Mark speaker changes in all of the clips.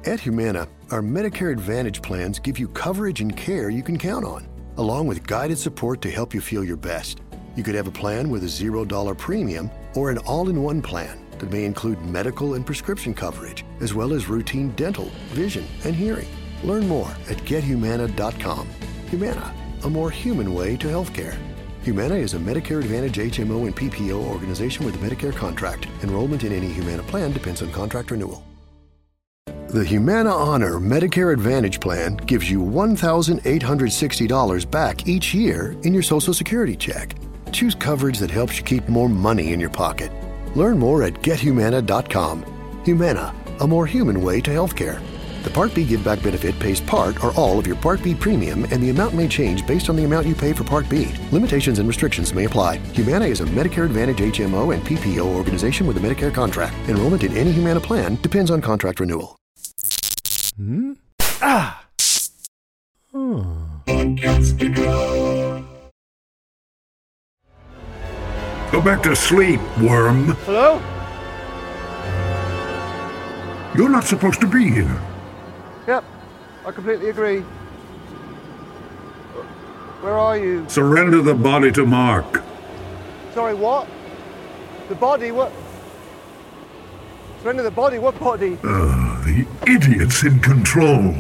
Speaker 1: At Humana, our Medicare Advantage plans give you coverage and care you can count on, along with guided support to help you feel your best. You could have a plan with a $0 premium or an all-in-one plan that may include medical and prescription coverage, as well as routine dental, vision, and hearing. Learn more at gethumana.com. Humana, a more human way to healthcare. Humana is a Medicare Advantage HMO and PPO organization with a Medicare contract. Enrollment in any Humana plan depends on contract renewal. The Humana Honor Medicare Advantage Plan gives you $1,860 back each year in your Social Security check. Choose coverage that helps you keep more money in your pocket. Learn more at gethumana.com. Humana, a more human way to healthcare. The Part B Give Back benefit pays part or all of your Part B premium, and the amount may change based on the amount you pay for Part B. Limitations and restrictions may apply. Humana is a Medicare Advantage HMO and PPO organization with a Medicare contract. Enrollment in any Humana plan depends on contract renewal.
Speaker 2: Go back to sleep, worm.
Speaker 3: Hello?
Speaker 2: You're not supposed to be here.
Speaker 3: Yep, I completely agree. Where are you?
Speaker 2: Surrender the body to Mark.
Speaker 3: Sorry, what? The body? What? Surrender the body? What body?
Speaker 2: The idiot's in control.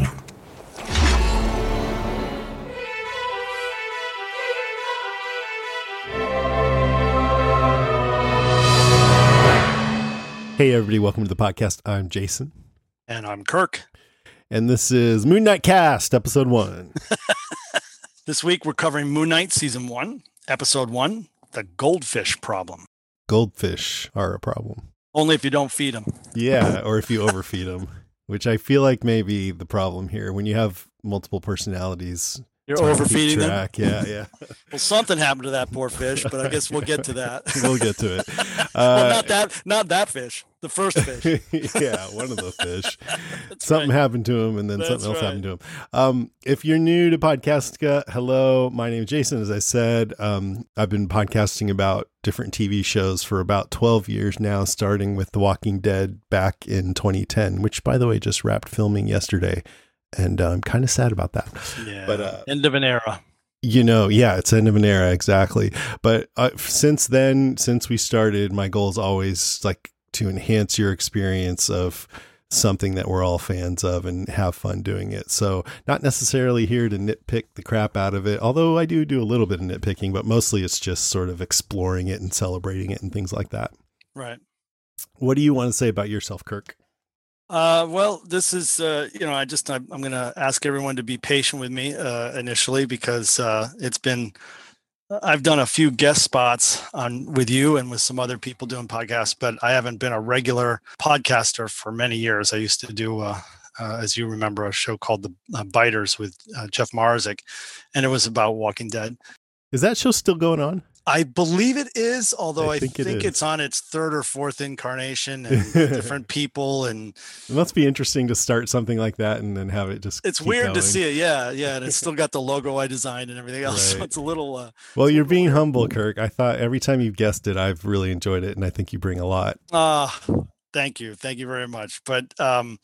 Speaker 4: Hey everybody, welcome to the podcast. I'm Jason.
Speaker 5: And I'm Kirk.
Speaker 4: And this is Moon Knight Cast, episode 1.
Speaker 5: This week we're covering Moon Knight season 1, episode 1, The Goldfish Problem.
Speaker 4: Goldfish are a problem.
Speaker 5: Only if you don't feed them.
Speaker 4: Yeah, or if you overfeed them, which I feel like may be the problem here. When you have multiple personalities,
Speaker 5: you're overfeeding them?
Speaker 4: Yeah.
Speaker 5: Well, something happened to that poor fish, but I guess we'll get to that.
Speaker 4: We'll get to it.
Speaker 5: Well, not that fish. The first fish.
Speaker 4: Yeah, one of the fish. Something happened to him, and then something else happened to him. If you're new to Podcastica, hello, my name is Jason. As I said, I've been podcasting about different TV shows for about 12 years now, starting with The Walking Dead back in 2010, which, by the way, just wrapped filming yesterday. And I'm kind of sad about that.
Speaker 5: Yeah,
Speaker 4: but
Speaker 5: end of an era.
Speaker 4: Yeah, it's end of an era, exactly. But since then, since we started, my goal is always like to enhance your experience of something that we're all fans of and have fun doing it. So not necessarily here to nitpick the crap out of it, although I do a little bit of nitpicking, but mostly it's just sort of exploring it and celebrating it and things like that.
Speaker 5: Right.
Speaker 4: What do you want to say about yourself, Kirk?
Speaker 5: Well, this is, I'm going to ask everyone to be patient with me initially because I've done a few guest spots with you and with some other people doing podcasts, but I haven't been a regular podcaster for many years. I used to do, as you remember, a show called The Biters with Jeff Marzik, and it was about Walking Dead.
Speaker 4: Is that show still going on?
Speaker 5: I believe it is, although I think
Speaker 4: it
Speaker 5: it's on its third or fourth incarnation and different people. And
Speaker 4: it must be interesting to start something like that and then have it just.
Speaker 5: It's weird going. To see it. Yeah. And it's still got the logo I designed and everything else. Right. So it's a little.
Speaker 4: Well, you're being humble, Kirk. I thought every time you've guessed it, I've really enjoyed it. And I think you bring a lot.
Speaker 5: Thank you. Thank you very much. But, I'm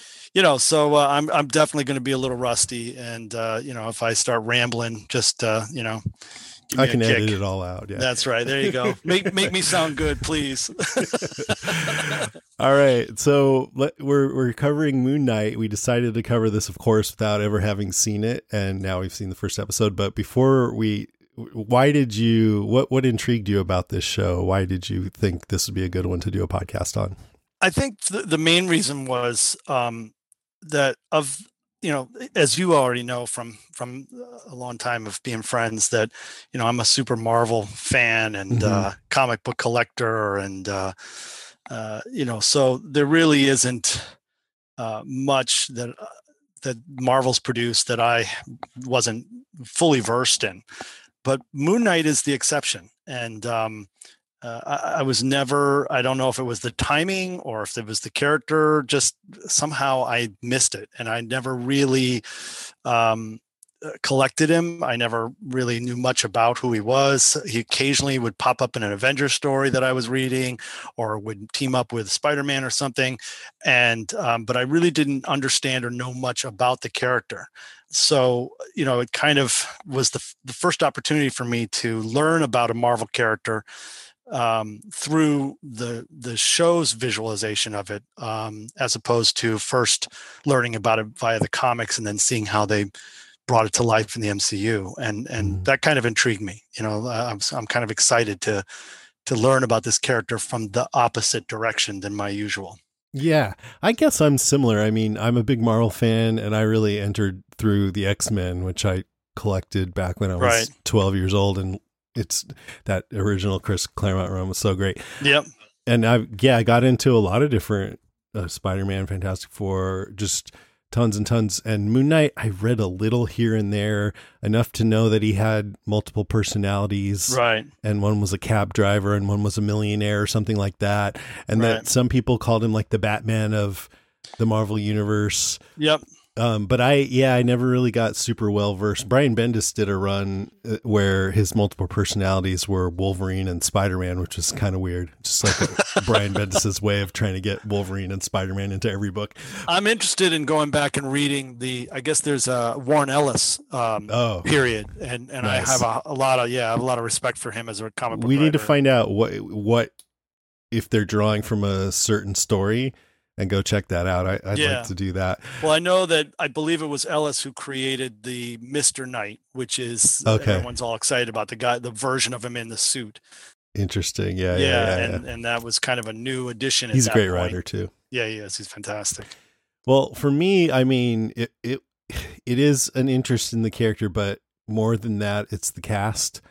Speaker 5: definitely going to be a little rusty. And, if I start rambling, just,
Speaker 4: I can edit it all out. Yeah,
Speaker 5: that's right. There you go. Make me sound good, please.
Speaker 4: All right. So we're covering Moon Knight. We decided to cover this, of course, without ever having seen it, and now we've seen the first episode. But before what intrigued you about this show? Why did you think this would be a good one to do a podcast on? I
Speaker 5: think the main reason was that as you already know from a long time of being friends, that, I'm a super Marvel fan and comic book collector. And, so there really isn't much that Marvel's produced that I wasn't fully versed in. But Moon Knight is the exception. And I was never, I don't know if it was the timing or if it was the character, just somehow I missed it. And I never really collected him. I never really knew much about who he was. He occasionally would pop up in an Avengers story that I was reading, or would team up with Spider-Man or something. And but I really didn't understand or know much about the character. So, it kind of was the first opportunity for me to learn about a Marvel character through the show's visualization of it, as opposed to first learning about it via the comics and then seeing how they brought it to life in the MCU. And that kind of intrigued me. I'm kind of excited to learn about this character from the opposite direction than my usual.
Speaker 4: Yeah, I guess I'm similar. I mean, I'm a big Marvel fan, and I really entered through the X-Men, which I collected back when I was 12 years old, and it's that original Chris Claremont run was so great.
Speaker 5: Yep.
Speaker 4: And I got into a lot of different Spider-Man, Fantastic Four, just tons and tons. And Moon Knight, I read a little here and there, enough to know that he had multiple personalities.
Speaker 5: Right.
Speaker 4: And one was a cab driver and one was a millionaire or something like that. And that some people called him like the Batman of the Marvel Universe.
Speaker 5: Yep.
Speaker 4: But I never really got super well versed. Brian Bendis did a run where his multiple personalities were Wolverine and Spider-Man, which was kind of weird. Just like Brian Bendis's way of trying to get Wolverine and Spider-Man into every book.
Speaker 5: I'm interested in going back and reading I guess there's a Warren Ellis period. And nice. I have a lot of respect for him as a comic book
Speaker 4: We need
Speaker 5: writer.
Speaker 4: to find out what if they're drawing from a certain story, and go check that out. I'd like to do that.
Speaker 5: Well, I believe it was Ellis who created the Mr. Knight, which is everyone's all excited about the version of him in the suit.
Speaker 4: Interesting. Yeah.
Speaker 5: And that was kind of a new addition.
Speaker 4: He's a great writer too.
Speaker 5: Yeah, he is. He's fantastic.
Speaker 4: Well, for me, I mean, it is an interest in the character, but more than that, it's the cast.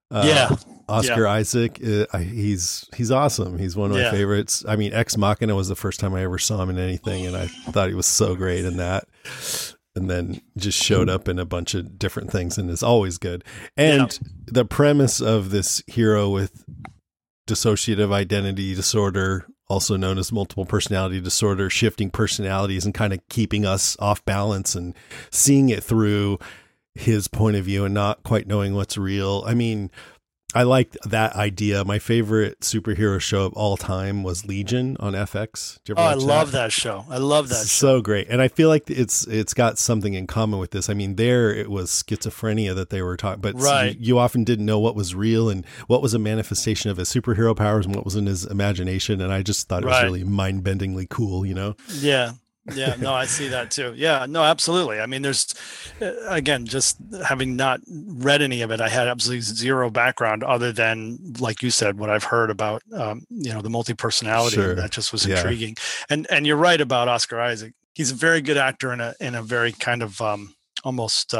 Speaker 4: Oscar Isaac, he's awesome. He's one of my favorites. I mean, Ex Machina was the first time I ever saw him in anything, and I thought he was so great in that. And then just showed up in a bunch of different things and is always good. And the premise of this hero with dissociative identity disorder, also known as multiple personality disorder, shifting personalities and kind of keeping us off balance and seeing it through his point of view and not quite knowing what's real. I mean, I liked that idea. My favorite superhero show of all time was Legion on FX. Did you ever watch that?
Speaker 5: Love that show. I love that show.
Speaker 4: So great. And I feel like it's got something in common with this. I mean, there it was schizophrenia that they were talking, but you often didn't know what was real and what was a manifestation of his superhero powers and what was in his imagination. And I just thought it was really mind-bendingly cool,
Speaker 5: Yeah. Yeah, no, I see that too. Yeah, no, absolutely. I mean, there's, again, just having not read any of it, I had absolutely zero background other than, like you said, what I've heard about, the multi-personality.
Speaker 4: Sure.
Speaker 5: That just was intriguing. And you're right about Oscar Isaac. He's a very good actor in a very kind of almost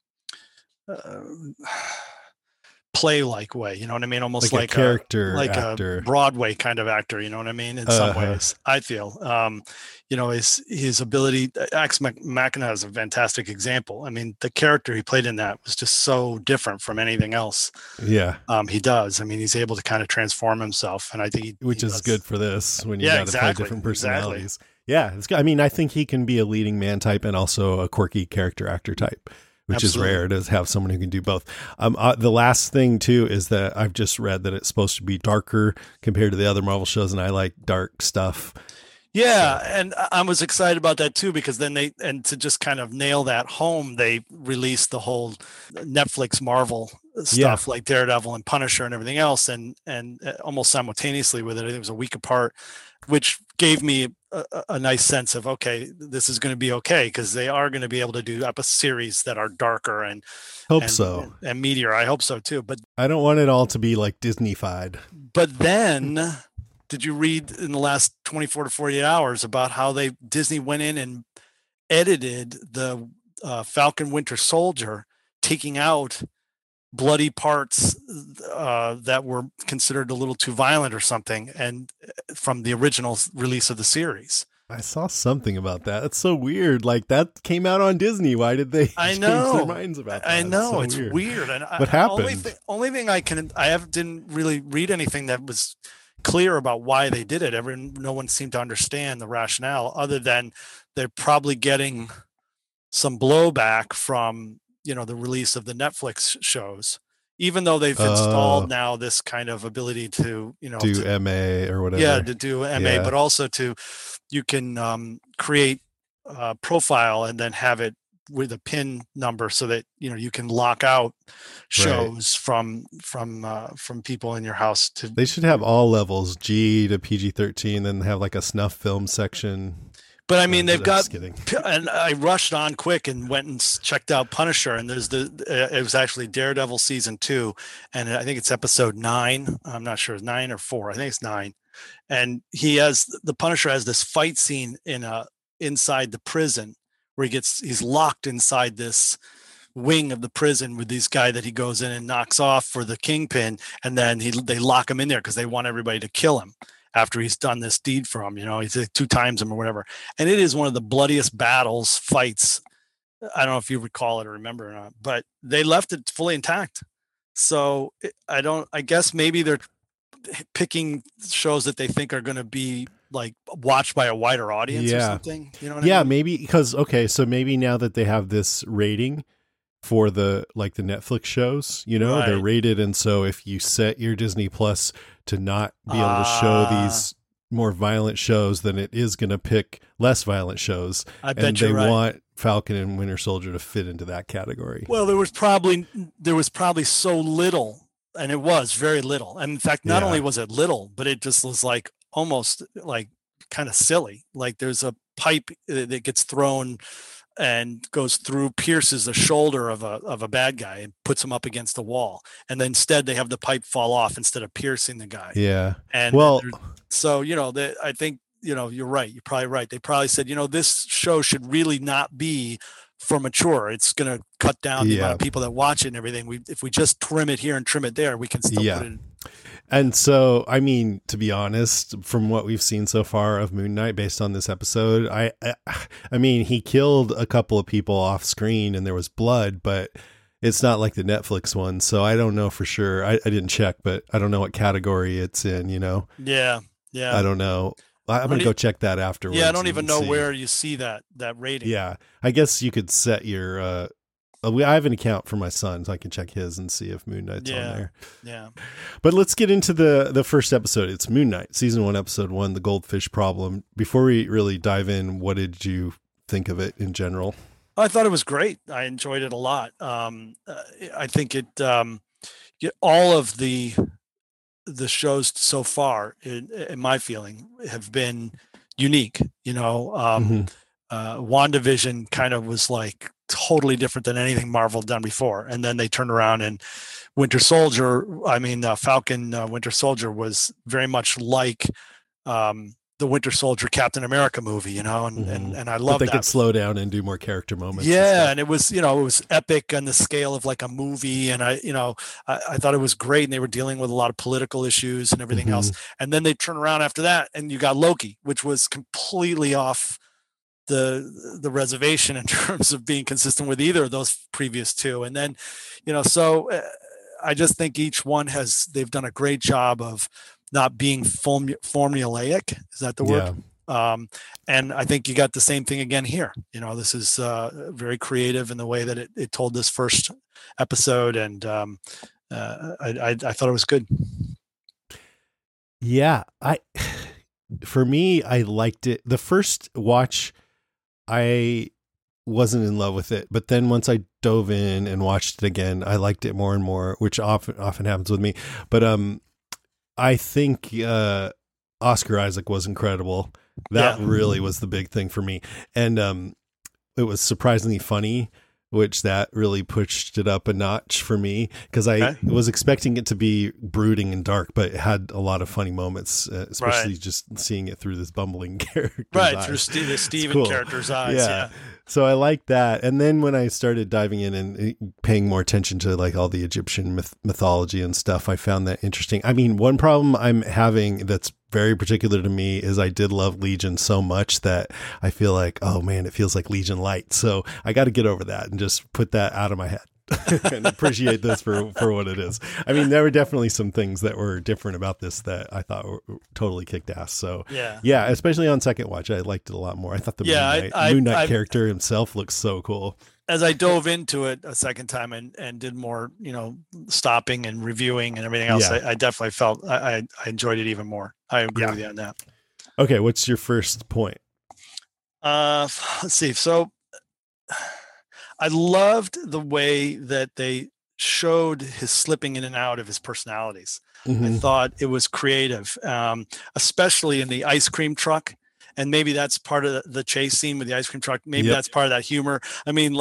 Speaker 5: play-like way, you know what I mean? Almost like a character, like actor. A Broadway kind of actor, you know what I mean? In some ways, I feel, his ability. Ex Machina is a fantastic example. I mean, the character he played in that was just so different from anything else.
Speaker 4: Yeah,
Speaker 5: he does. I mean, he's able to kind of transform himself, and I think
Speaker 4: which is good for this when you got to play different personalities. Exactly. Yeah, it's good. I mean, I think he can be a leading man type and also a quirky character actor type, which is rare to have someone who can do both. The last thing too is that I've just read that it's supposed to be darker compared to the other Marvel shows, and I like dark stuff.
Speaker 5: Yeah, and I was excited about that too, because then to just kind of nail that home, they released the whole Netflix Marvel stuff like Daredevil and Punisher and everything else, and almost simultaneously with it. I think it was a week apart, which gave me a nice sense of, okay, this is going to be okay, because they are going to be able to do a series that are darker and meatier. I hope so too, but
Speaker 4: I don't want it all to be like Disney-fied.
Speaker 5: But then, did you read in the last 24 to 48 hours about how Disney went in and edited the Falcon Winter Soldier, taking out bloody parts that were considered a little too violent or something, and from the original release of the series?
Speaker 4: I saw something about that. That's so weird. Like, that came out on Disney. Why did they change their minds about that?
Speaker 5: I know, it's weird. And
Speaker 4: what happened?
Speaker 5: Only thing didn't really read anything that was clear about why they did it. No one seemed to understand the rationale, other than they're probably getting some blowback from the release of the Netflix shows, even though they've installed now this kind of ability to,
Speaker 4: do MA or whatever.
Speaker 5: Yeah, to do MA, but also you can create a profile and then have it with a PIN number so that, you can lock out shows from people in your house.
Speaker 4: They should have all levels, G to PG-13, then have like a snuff film section.
Speaker 5: But I mean, they've got, and I rushed on quick and went and checked out Punisher, and there's it was actually Daredevil season 2, and I think it's episode 9. I'm not sure, 9 or 4. I think it's 9. And the Punisher has this fight scene inside the prison where he's locked inside this wing of the prison with this guy that he goes in and knocks off for the Kingpin, and then they lock him in there because they want everybody to kill him after he's done this deed for him. He's 2 times him or whatever. And it is one of the bloodiest fights. I don't know if you recall it or remember or not, but they left it fully intact. So I guess maybe they're picking shows that they think are going to be like watched by a wider audience or something. You know what I mean?
Speaker 4: Maybe because, so maybe now that they have this rating for the Netflix shows, they're rated. And so if you set your Disney Plus to not be able to show these more violent shows, then it is going to pick less violent shows.
Speaker 5: I bet you're right.
Speaker 4: They want Falcon and Winter Soldier to fit into that category.
Speaker 5: Well, there was probably so little, and it was very little. And in fact, not only was it little, but it just was like almost like kind of silly. Like there's a pipe that gets thrown and pierces the shoulder of a bad guy and puts him up against the wall. And then instead they have the pipe fall off instead of piercing the guy.
Speaker 4: Yeah.
Speaker 5: And so, I think, you're right. You're probably right. They probably said, this show should really not be for mature. It's going to cut down the amount of people that watch it and everything. If we just trim it here and trim it there, we can still put it in.
Speaker 4: And so, I mean, to be honest, from what we've seen so far of Moon Knight based on this episode, I mean, he killed a couple of people off screen and there was blood, but it's not like the Netflix one. So I don't know for sure. I didn't check, but I don't know what category it's in,
Speaker 5: Yeah. Yeah.
Speaker 4: I don't know. I'm going to go check that afterwards.
Speaker 5: Yeah. I don't even know where you see that rating.
Speaker 4: Yeah. I guess you could set your, I have an account for my son, so I can check his and see if Moon Knight's on there.
Speaker 5: Yeah.
Speaker 4: But let's get into the first episode. It's Moon Knight, season 1, episode 1, The Goldfish Problem. Before we really dive in, what did you think of it in general?
Speaker 5: I thought it was great. I enjoyed it a lot. I think all of the shows so far, in my feeling, have been unique. WandaVision kind of was like totally different than anything Marvel done before. And then they turned around and Falcon Winter Soldier was very much like the Winter Soldier Captain America movie, and I love that.
Speaker 4: They could slow down and do more character moments.
Speaker 5: Yeah. And it was, it was epic on the scale of like a movie. And I thought it was great. And they were dealing with a lot of political issues and everything else. And then they turn around after that and you got Loki, which was completely off the reservation in terms of being consistent with either of those previous two. And then, so I just think each one they've done a great job of not being formulaic. Is that the word? Yeah. And I think you got the same thing again here. This is very creative in the way that it told this first episode. And I thought it was good.
Speaker 4: Yeah. For me, I liked it. The first watch, I wasn't in love with it, but then once I dove in and watched it again, I liked it more and more, which often happens with me. But I think Oscar Isaac was incredible. That really was the big thing for me, and it was surprisingly funny, which that really pushed it up a notch for me because I was expecting it to be brooding and dark, but it had a lot of funny moments, especially just seeing it through this bumbling character.
Speaker 5: Right,
Speaker 4: eyes.
Speaker 5: through the Steven character's eyes. Yeah.
Speaker 4: So I like that. And then when I started diving in and paying more attention to like all the Egyptian mythology and stuff, I found that interesting. I mean, one problem I'm having that's very particular to me is I did love Legion so much that I feel like, oh man, it feels like Legion Light. So I got to get over that and just put that out of my head. and appreciate this for what it is. I mean, there were definitely some things that were different about this that I thought were totally kicked ass. So yeah, especially on second watch, I liked it a lot more. I thought the Moon Knight character himself looks so cool.
Speaker 5: As I dove into it a second time and did more, stopping and reviewing and everything else, I definitely felt I enjoyed it even more. I agree with you on that.
Speaker 4: Okay, what's your first point?
Speaker 5: Let's see. So I loved the way that they showed his slipping in and out of his personalities. Mm-hmm. I thought it was creative, especially in the ice cream truck. And maybe that's part of the chase scene with the ice cream truck. Maybe that's part of that humor. I mean,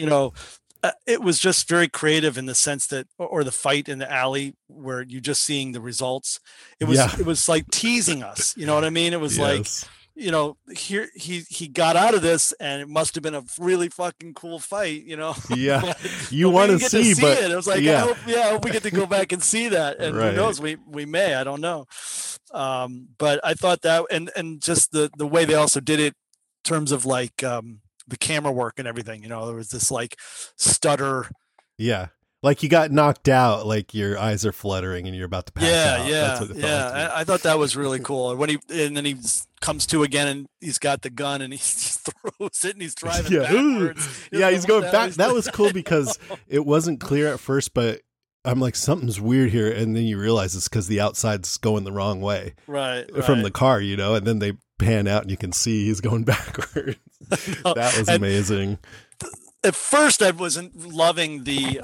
Speaker 5: it was just very creative in the sense that, or the fight in the alley where you're just seeing the results. It was like teasing us. You know what I mean? It was like, here he got out of this, and it must have been a really fucking cool fight.
Speaker 4: Yeah, you want to see
Speaker 5: it. It was like, I hope we get to go back and see that. And who knows, we may. I don't know. But I thought that, and just the way they also did it in terms of like the camera work and everything. There was this like stutter.
Speaker 4: Yeah. Like you got knocked out, like your eyes are fluttering and you're about to pass out.
Speaker 5: Yeah. I thought that was really cool. And then he comes to again and he's got the gun and he throws it and he's driving backwards.
Speaker 4: He's going back. That was cool because it wasn't clear at first, but I'm like, something's weird here. And then you realize it's because the outside's going the wrong way.
Speaker 5: Right.
Speaker 4: From the car, and then they pan out and you can see he's going backwards. That was amazing.
Speaker 5: At first, I wasn't loving the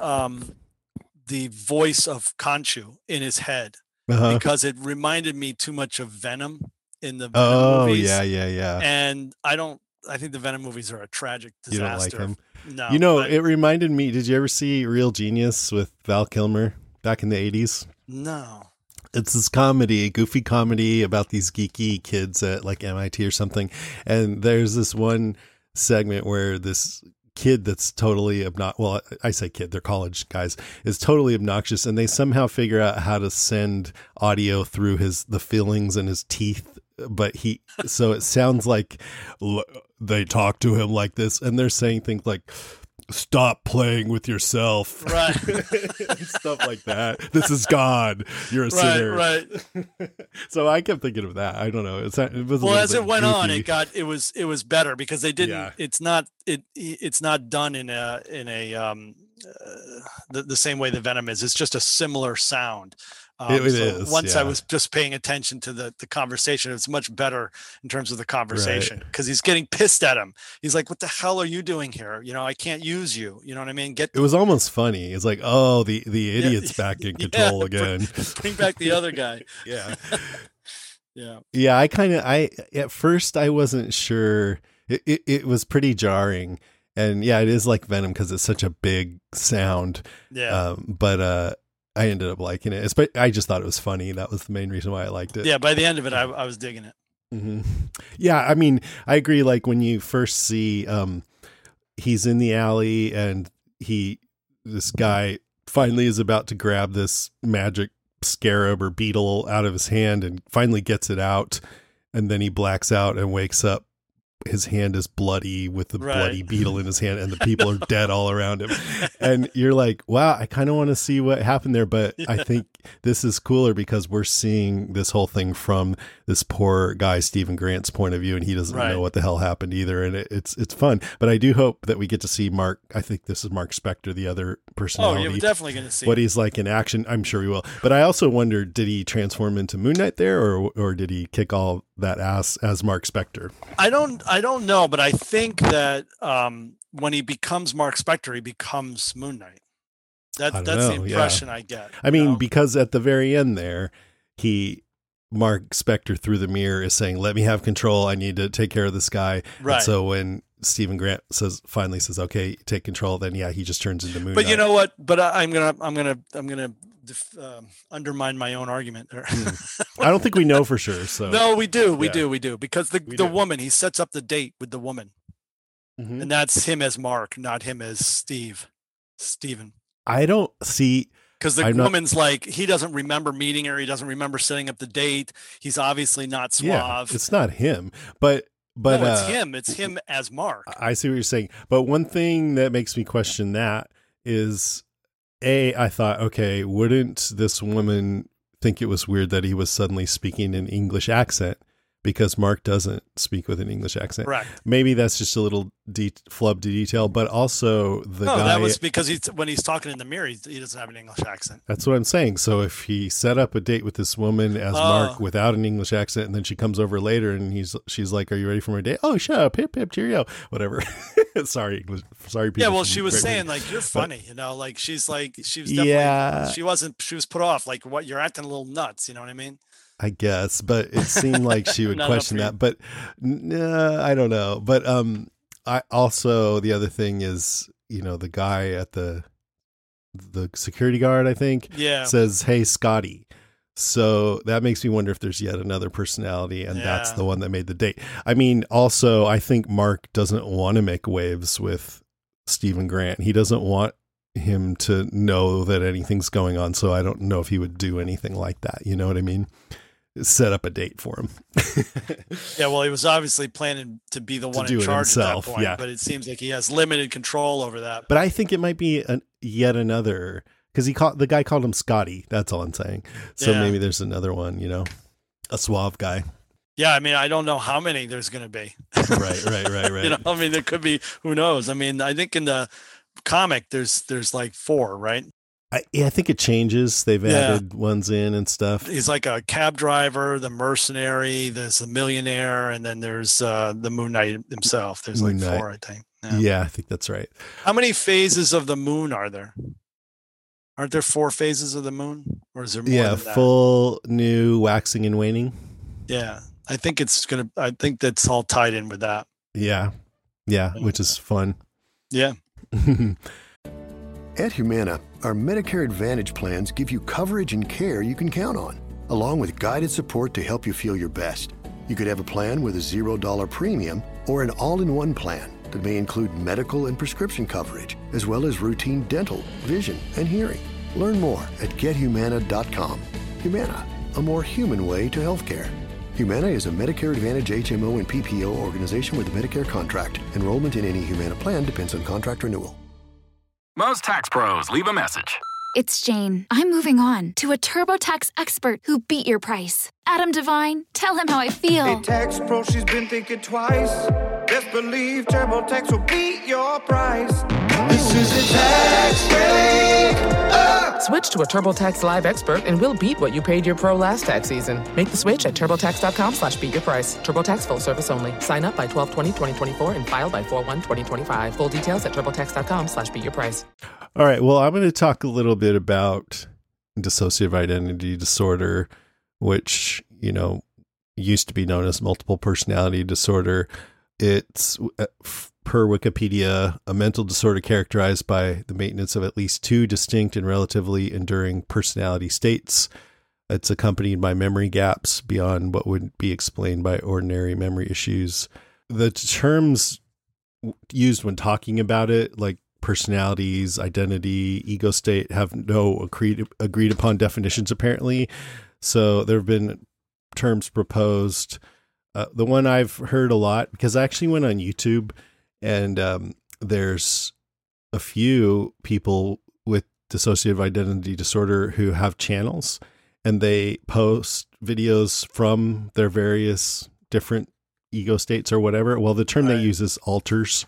Speaker 5: voice of Khonshu in his head because it reminded me too much of Venom in the Venom movies.
Speaker 4: Yeah.
Speaker 5: And I think the Venom movies are a tragic disaster.
Speaker 4: You don't like him? No. It reminded me, did you ever see Real Genius with Val Kilmer back in the 80s?
Speaker 5: No.
Speaker 4: It's this goofy comedy about these geeky kids at like MIT or something. And there's this one segment where this kid that's totally I say kid, they're college guys, is totally obnoxious, and they somehow figure out how to send audio through the fillings in his teeth, but so it sounds like they talk to him like this, and they're saying things like, stop playing with yourself,
Speaker 5: right?
Speaker 4: Stuff like that. This is God, you're a sinner,
Speaker 5: right.
Speaker 4: So I kept thinking of that. I don't know, it was
Speaker 5: as it went on, it was better because they didn't it's not done in a the same way the Venom is. It's just a similar sound.
Speaker 4: It is.
Speaker 5: Once I was just paying attention to the conversation, it's much better in terms of the conversation because he's getting pissed at him. He's like, "What the hell are you doing here? I can't use you." You know what I mean?
Speaker 4: It was almost funny. It's like, oh, the idiot's back in control again.
Speaker 5: Bring back the other guy.
Speaker 4: Yeah.
Speaker 5: Yeah.
Speaker 4: I at first I wasn't sure. It was pretty jarring, and it is like Venom because it's such a big sound.
Speaker 5: Yeah.
Speaker 4: But I ended up liking it. But I just thought it was funny. That was the main reason why I liked it.
Speaker 5: Yeah, by the end of it, I was digging it.
Speaker 4: Mm-hmm. Yeah, I mean, I agree. Like when you first see, he's in the alley and this guy finally is about to grab this magic scarab or beetle out of his hand and finally gets it out, and then he blacks out and wakes up. His hand is bloody with the bloody beetle in his hand, and the people are dead all around him. And you're like, wow, I kind of want to see what happened there. But I think this is cooler because we're seeing this whole thing from this poor guy, Stephen Grant's point of view, and he doesn't know what the hell happened either. And it's fun. But I do hope that we get to see Mark. I think this is Mark Spector, the other personality.
Speaker 5: Oh, yeah, we're definitely going to see
Speaker 4: what he's like in action. I'm sure we will. But I also wonder, did he transform into Moon Knight there, or did he kick all that ass as Mark Spector?
Speaker 5: I don't know, but I think that when he becomes Mark Spector, he becomes Moon Knight. That's the impression I get.
Speaker 4: I mean, because at the very end there, Mark Spector through the mirror is saying, "Let me have control. I need to take care of this guy."
Speaker 5: Right.
Speaker 4: And so when Stephen Grant finally says, "Okay, take control," then he just turns into Moon Knight.
Speaker 5: But you know what? But I'm gonna undermine my own argument there.
Speaker 4: I don't think we know for sure. So
Speaker 5: no, we do because the woman, he sets up the date with the woman, and that's him as Mark, not him as Steven.
Speaker 4: I don't see.
Speaker 5: Because the woman's like, he doesn't remember meeting her. He doesn't remember setting up the date. He's obviously not suave.
Speaker 4: Yeah, it's not him, but
Speaker 5: no, it's him. It's him as Mark.
Speaker 4: I see what you're saying. But one thing that makes me question that is I thought, okay, wouldn't this woman think it was weird that he was suddenly speaking an English accent? Because Mark doesn't speak with an English accent.
Speaker 5: Correct.
Speaker 4: Maybe that's just a little flub to detail, but also the guy.
Speaker 5: That was because when he's talking in the mirror, he doesn't have an English accent.
Speaker 4: That's what I'm saying. So if he set up a date with this woman as Mark without an English accent, and then she comes over later and she's like, "Are you ready for my date?" "Oh, shut up, hip hip, cheerio," whatever. Sorry. People.
Speaker 5: Yeah, well, she was saying like, "You're funny," like she was definitely, she was put off, like, what, you're acting a little nuts, you know what I mean?
Speaker 4: I guess, but it seemed like she would question that, but I don't know. But I also, the other thing is, the guy at the security guard, I think, says, "Hey, Scotty." So that makes me wonder if there's yet another personality, and that's the one that made the date. I mean, also, I think Mark doesn't want to make waves with Stephen Grant. He doesn't want him to know that anything's going on. So I don't know if he would do anything like that. You know what I mean? Set up a date for him.
Speaker 5: Yeah, well, he was obviously planning to be the one in charge himself, at that point, but it seems like he has limited control over that.
Speaker 4: But I think it might be yet another, because the guy called him Scotty. That's all I'm saying. So maybe there's another one, a suave guy.
Speaker 5: Yeah, I mean, I don't know how many there's going to be.
Speaker 4: Right.
Speaker 5: I mean, there could be, who knows? I mean, I think in the comic there's like 4, right?
Speaker 4: I think it changes. They've added ones in and stuff.
Speaker 5: He's like a cab driver, the mercenary, there's a millionaire, and then there's the Moon Knight himself. There's like 4, I think.
Speaker 4: Yeah, I think that's right.
Speaker 5: How many phases of the moon are there? Aren't there 4 phases of the moon? Or is there more than that?
Speaker 4: Full, new, waxing and waning.
Speaker 5: Yeah. I think that's all tied in with that.
Speaker 4: Yeah, which is fun.
Speaker 5: Yeah.
Speaker 1: At Humana, our Medicare Advantage plans give you coverage and care you can count on, along with guided support to help you feel your best. You could have a plan with a $0 premium or an all-in-one plan that may include medical and prescription coverage, as well as routine dental, vision, and hearing. Learn more at gethumana.com. Humana, a more human way to healthcare. Humana is a Medicare Advantage HMO and PPO organization with a Medicare contract. Enrollment in any Humana plan depends on contract renewal.
Speaker 6: Most tax pros leave a message.
Speaker 7: It's Jane. I'm moving on to a TurboTax expert who beat your price. Adam Devine, tell him how I feel.
Speaker 8: Hey, tax pro, she's been thinking twice. Best believe TurboTax will beat your price. This is a tax break.
Speaker 9: Switch to a TurboTax Live expert and we'll beat what you paid your pro last tax season. Make the switch at TurboTax.com/beatyourprice. TurboTax full service only. Sign up by 12/20/2024 and file by 4/1/2025. Full details at TurboTax.com/beatyourprice.
Speaker 4: All right. Well, I'm going to talk a little bit about dissociative identity disorder, which, used to be known as multiple personality disorder. It's, per Wikipedia, a mental disorder characterized by the maintenance of at least 2 distinct and relatively enduring personality states. It's accompanied by memory gaps beyond what would be explained by ordinary memory issues. The terms used when talking about it, like personalities, identity, ego state, have no agreed upon definitions, apparently. So there have been terms proposed. The one I've heard a lot, because I actually went on YouTube, and there's a few people with dissociative identity disorder who have channels, and they post videos from their various different ego states or whatever. Well, the term they use is alters.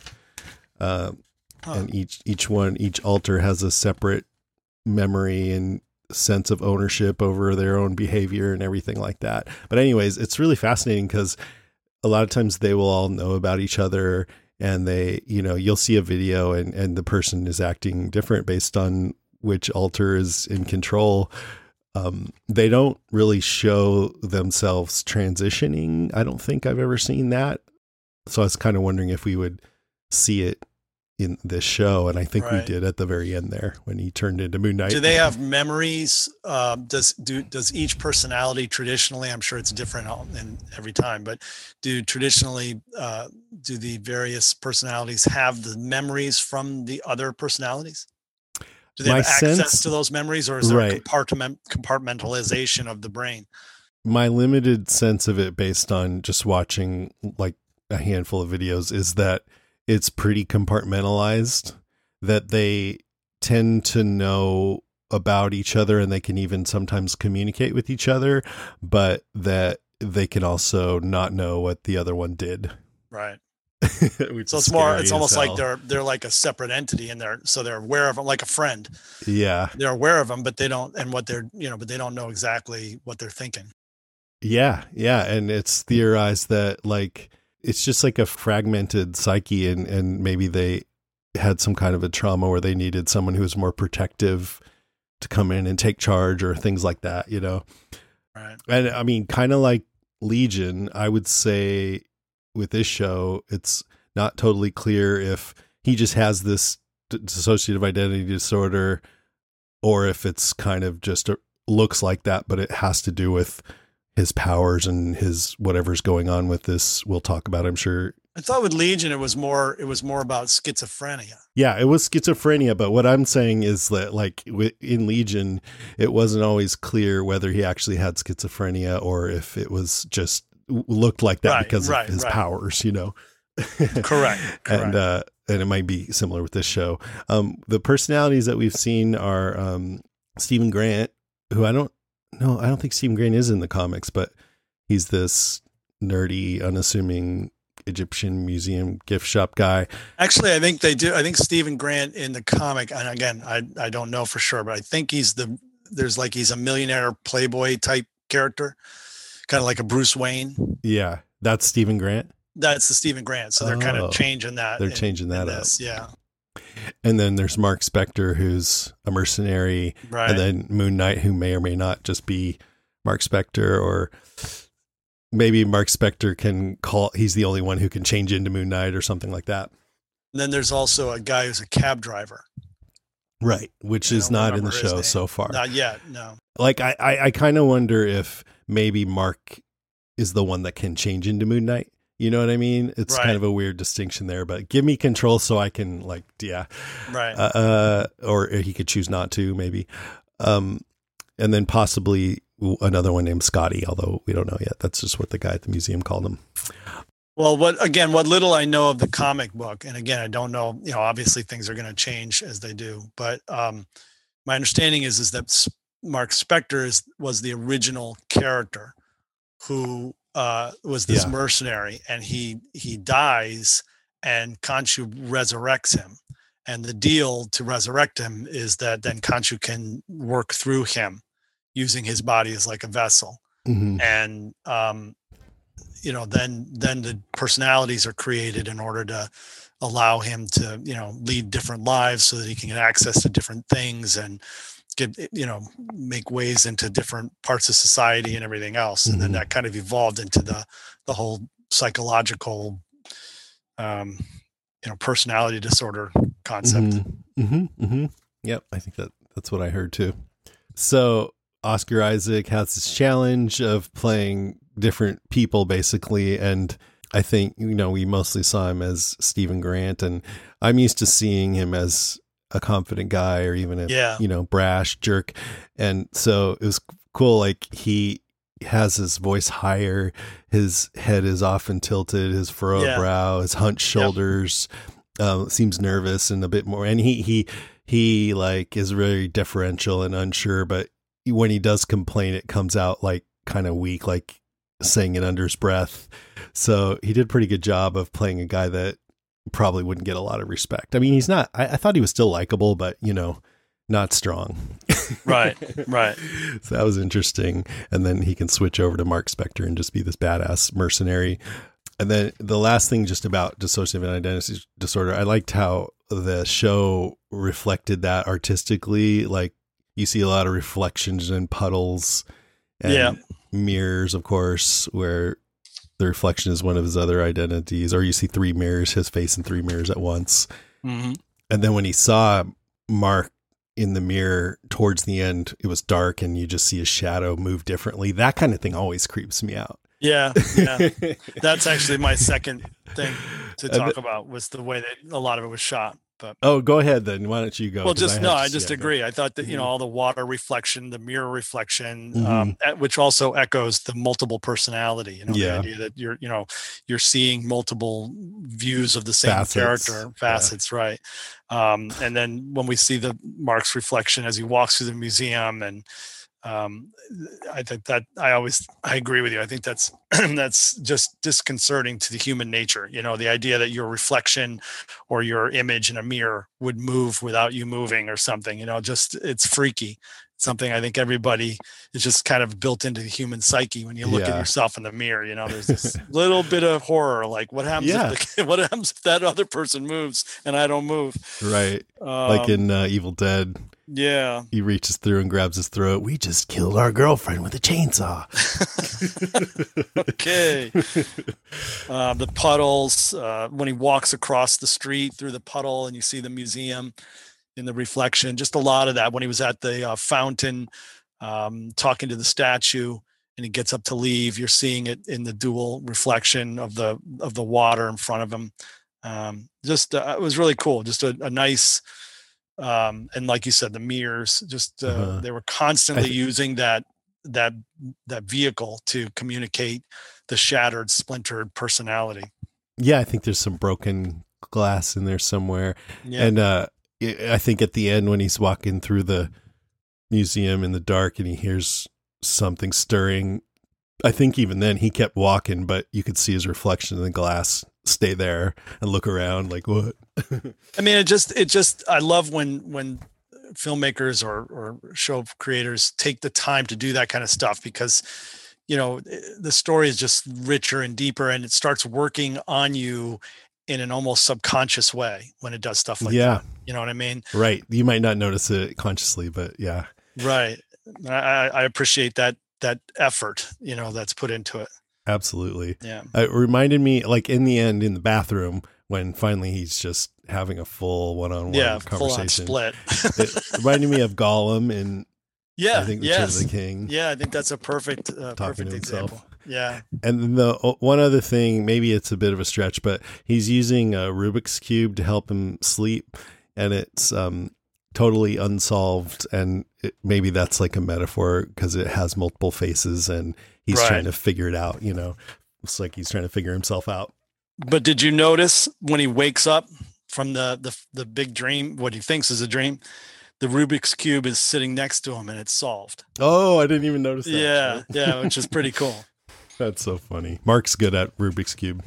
Speaker 4: And each alter has a separate memory and sense of ownership over their own behavior and everything like that. But anyways, it's really fascinating because a lot of times they will all know about each other, and you'll see a video and the person is acting different based on which alter is in control. They don't really show themselves transitioning. I don't think I've ever seen that. So I was kind of wondering if we would see it in this show, and I think we did at the very end there when he turned into Moon Knight.
Speaker 5: Do they have memories? Does each personality traditionally, I'm sure it's different in every time, but do the various personalities have the memories from the other personalities? Do they have access to those memories, or is there a compartmentalization of the brain?
Speaker 4: My limited sense of it, based on just watching like a handful of videos, is that it's pretty compartmentalized, that they tend to know about each other, and they can even sometimes communicate with each other, but that they can also not know what the other one did.
Speaker 5: Right. So it's almost like they're like a separate entity in there. So they're aware of them like a friend.
Speaker 4: Yeah.
Speaker 5: They're aware of them, but they don't, and what they're, but they don't know exactly what they're thinking.
Speaker 4: Yeah. Yeah. And it's theorized that like, it's just like a fragmented psyche, and maybe they had some kind of a trauma where they needed someone who was more protective to come in and take charge or things like that, Right. And I mean, kind of like Legion, I would say with this show, it's not totally clear if he just has this dissociative identity disorder or if it's kind of just looks like that, but it has to do with his powers and his whatever's going on with this. We'll talk about, I'm sure.
Speaker 5: I thought with Legion, it was more about schizophrenia.
Speaker 4: Yeah, it was schizophrenia. But what I'm saying is that like in Legion, it wasn't always clear whether he actually had schizophrenia or if it was just looked like that because of his powers,
Speaker 5: Correct.
Speaker 4: And it might be similar with this show. The personalities that we've seen are Stephen Grant, who I don't think Stephen Grant is in the comics, but he's this nerdy, unassuming Egyptian museum gift shop guy.
Speaker 5: Actually, I think they do. I think Stephen Grant in the comic, and again, I don't know for sure, but I think he's a millionaire playboy type character, kind of like a Bruce Wayne.
Speaker 4: Yeah, that's Stephen Grant.
Speaker 5: That's the Stephen Grant. So they're kind of changing that.
Speaker 4: They're changing that up.
Speaker 5: Yeah.
Speaker 4: And then there's Mark Spector, who's a mercenary,
Speaker 5: right.
Speaker 4: And then Moon Knight, who may or may not just be Mark Spector, or maybe Mark Spector he's the only one who can change into Moon Knight or something like that.
Speaker 5: And then there's also a guy who's a cab driver.
Speaker 4: Right. Which is not in the show so far.
Speaker 5: Not yet. No.
Speaker 4: Like I kind of wonder if maybe Mark is the one that can change into Moon Knight. You know what I mean? It's kind of a weird distinction there, but give me control so I can
Speaker 5: Right.
Speaker 4: Or he could choose not to maybe. And then possibly another one named Scotty, although we don't know yet. That's just what the guy at the museum called him.
Speaker 5: Well, what little I know of the comic book, and again, I don't know, obviously things are going to change as they do, but my understanding is that Mark Spector was the original character who was this mercenary, and he dies and Khonshu resurrects him. And the deal to resurrect him is that then Khonshu can work through him using his body as like a vessel.
Speaker 4: Mm-hmm.
Speaker 5: And, then the personalities are created in order to allow him to, lead different lives so that he can get access to different things and get, make ways into different parts of society and everything else. And then that kind of evolved into the whole psychological, personality disorder concept.
Speaker 4: Yep. I think that's what I heard too. So Oscar Isaac has this challenge of playing different people basically. And I think, we mostly saw him as Stephen Grant, and I'm used to seeing him as a confident guy or even a, brash jerk. And so it was cool. Like he has his voice higher. His head is often tilted, his furrowed brow, his hunched shoulders, seems nervous and a bit more. And he like is very deferential and unsure, but when he does complain, it comes out like kind of weak, like saying it under his breath. So he did a pretty good job of playing a guy that probably wouldn't get a lot of respect. I mean, he's not, I thought he was still likable, but not strong.
Speaker 5: Right.
Speaker 4: So that was interesting. And then he can switch over to Mark Spector and just be this badass mercenary. And then the last thing just about dissociative identity disorder, I liked how the show reflected that artistically. Like you see a lot of reflections in puddles and mirrors, of course, where the reflection is one of his other identities, or you see three mirrors, his face in three mirrors at once.
Speaker 5: Mm-hmm.
Speaker 4: And then when he saw Mark in the mirror towards the end, it was dark and you just see his shadow move differently. That kind of thing always creeps me out.
Speaker 5: Yeah. That's actually my second thing to talk about, was the way that a lot of it was shot. But
Speaker 4: go ahead then. Why don't you go?
Speaker 5: Well, I just agree. I thought that, all the water reflection, the mirror reflection, which also echoes the multiple personality, the idea that you're seeing multiple views of the same facets, right? And then when we see Mark's reflection as he walks through the museum, and I think that I agree with you. I think that's that's just disconcerting to the human nature. The idea that your reflection or your image in a mirror would move without you moving or something. It's freaky. It's something I think everybody is just kind of built into the human psyche. When you look at yourself in the mirror, there's this little bit of horror. Like, what happens? What happens if that other person moves and I don't move? Right.
Speaker 4: Like in Evil Dead.
Speaker 5: Yeah.
Speaker 4: He reaches through and grabs his throat. We just killed our girlfriend with a chainsaw.
Speaker 5: Okay. The puddles, when he walks across the street through the puddle and you see the museum in the reflection, just a lot of that. When he was at the fountain, talking to the statue and he gets up to leave, you're seeing it in the dual reflection of the water in front of him. It was really cool. Just a nice, and like you said, the mirrors, just they were constantly using that vehicle to communicate the shattered, splintered personality.
Speaker 4: Yeah, I think there's some broken glass in there somewhere. Yeah. And I think at the end when he's walking through the museum in the dark and he hears something stirring, I think even then he kept walking, but you could see his reflection in the glass stay there and look around like, what?
Speaker 5: I mean, it just, I love when filmmakers or show creators take the time to do that kind of stuff, because, the story is just richer and deeper, and it starts working on you in an almost subconscious way when it does stuff like that. You know what I mean?
Speaker 4: Right. You might not notice it consciously, but yeah.
Speaker 5: Right. I appreciate that effort, that's put into it.
Speaker 4: Absolutely.
Speaker 5: Yeah.
Speaker 4: It reminded me, like in the end, in the bathroom, when finally he's just having a full one-on-one conversation.
Speaker 5: Full-on split.
Speaker 4: It reminded me of Gollum in I think Return of the King.
Speaker 5: Yeah, I think that's a perfect example. Yeah.
Speaker 4: And the one other thing, maybe it's a bit of a stretch, but he's using a Rubik's Cube to help him sleep, and it's totally unsolved, and maybe that's like a metaphor because it has multiple faces and he's trying to figure it out. It's like he's trying to figure himself out.
Speaker 5: But did you notice when he wakes up from the big dream, what he thinks is a dream, the Rubik's Cube is sitting next to him and it's solved?
Speaker 4: Oh, I didn't even notice that.
Speaker 5: Yeah, which is pretty cool.
Speaker 4: That's so funny. Mark's good at Rubik's Cube.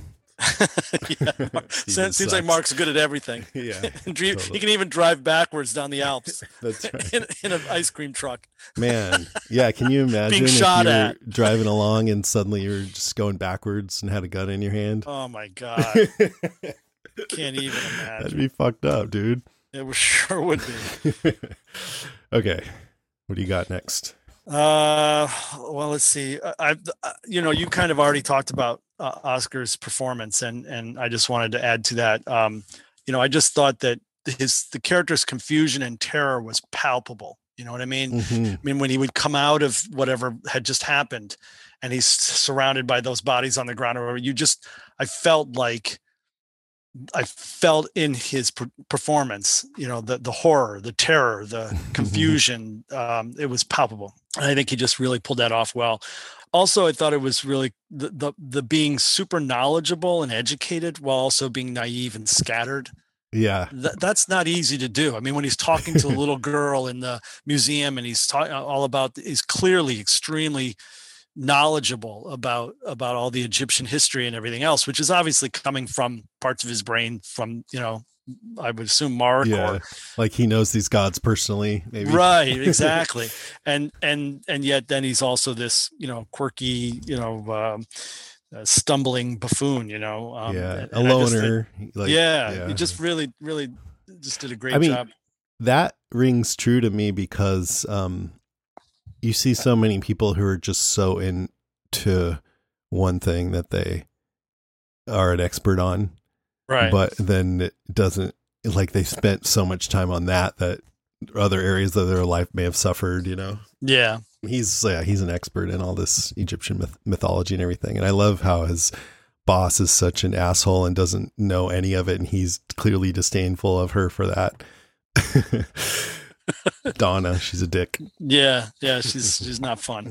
Speaker 5: Seems like Mark's good at everything.
Speaker 4: Yeah,
Speaker 5: totally. He can even drive backwards down the Alps.
Speaker 4: That's right.
Speaker 5: in an ice cream truck.
Speaker 4: Man, yeah. Can you imagine
Speaker 5: being shot
Speaker 4: if you're driving along and suddenly you're just going backwards and had a gun in your hand?
Speaker 5: Oh my God! Can't even imagine.
Speaker 4: That'd be fucked up, dude.
Speaker 5: It sure would be.
Speaker 4: Okay, what do you got next?
Speaker 5: Well, let's see. You kind of already talked about Oscar's performance, and I just wanted to add to that. I just thought that the character's confusion and terror was palpable. You know what I mean?
Speaker 4: Mm-hmm.
Speaker 5: I mean, when he would come out of whatever had just happened, and he's surrounded by those bodies on the ground, or I felt in his performance, the horror, the terror, the confusion. It was palpable. And I think he just really pulled that off well. Also, I thought it was really the being super knowledgeable and educated while also being naive and scattered.
Speaker 4: Yeah.
Speaker 5: That's not easy to do. I mean, when he's talking to a little girl in the museum and he's he's clearly extremely knowledgeable about all the Egyptian history and everything else, which is obviously coming from parts of his brain from, I would assume Mark, or
Speaker 4: like he knows these gods personally, maybe.
Speaker 5: Right. Exactly. and yet then he's also this, quirky, stumbling buffoon,
Speaker 4: a loner.
Speaker 5: He just really, really just did a great job.
Speaker 4: That rings true to me because, you see so many people who are just so into one thing that they are an expert on.
Speaker 5: Right.
Speaker 4: But then it doesn't, like they spent so much time on that other areas of their life may have suffered,
Speaker 5: Yeah.
Speaker 4: He's an expert in all this Egyptian mythology and everything. And I love how his boss is such an asshole and doesn't know any of it, and he's clearly disdainful of her for that. Donna, she's a dick.
Speaker 5: Yeah, she's not fun.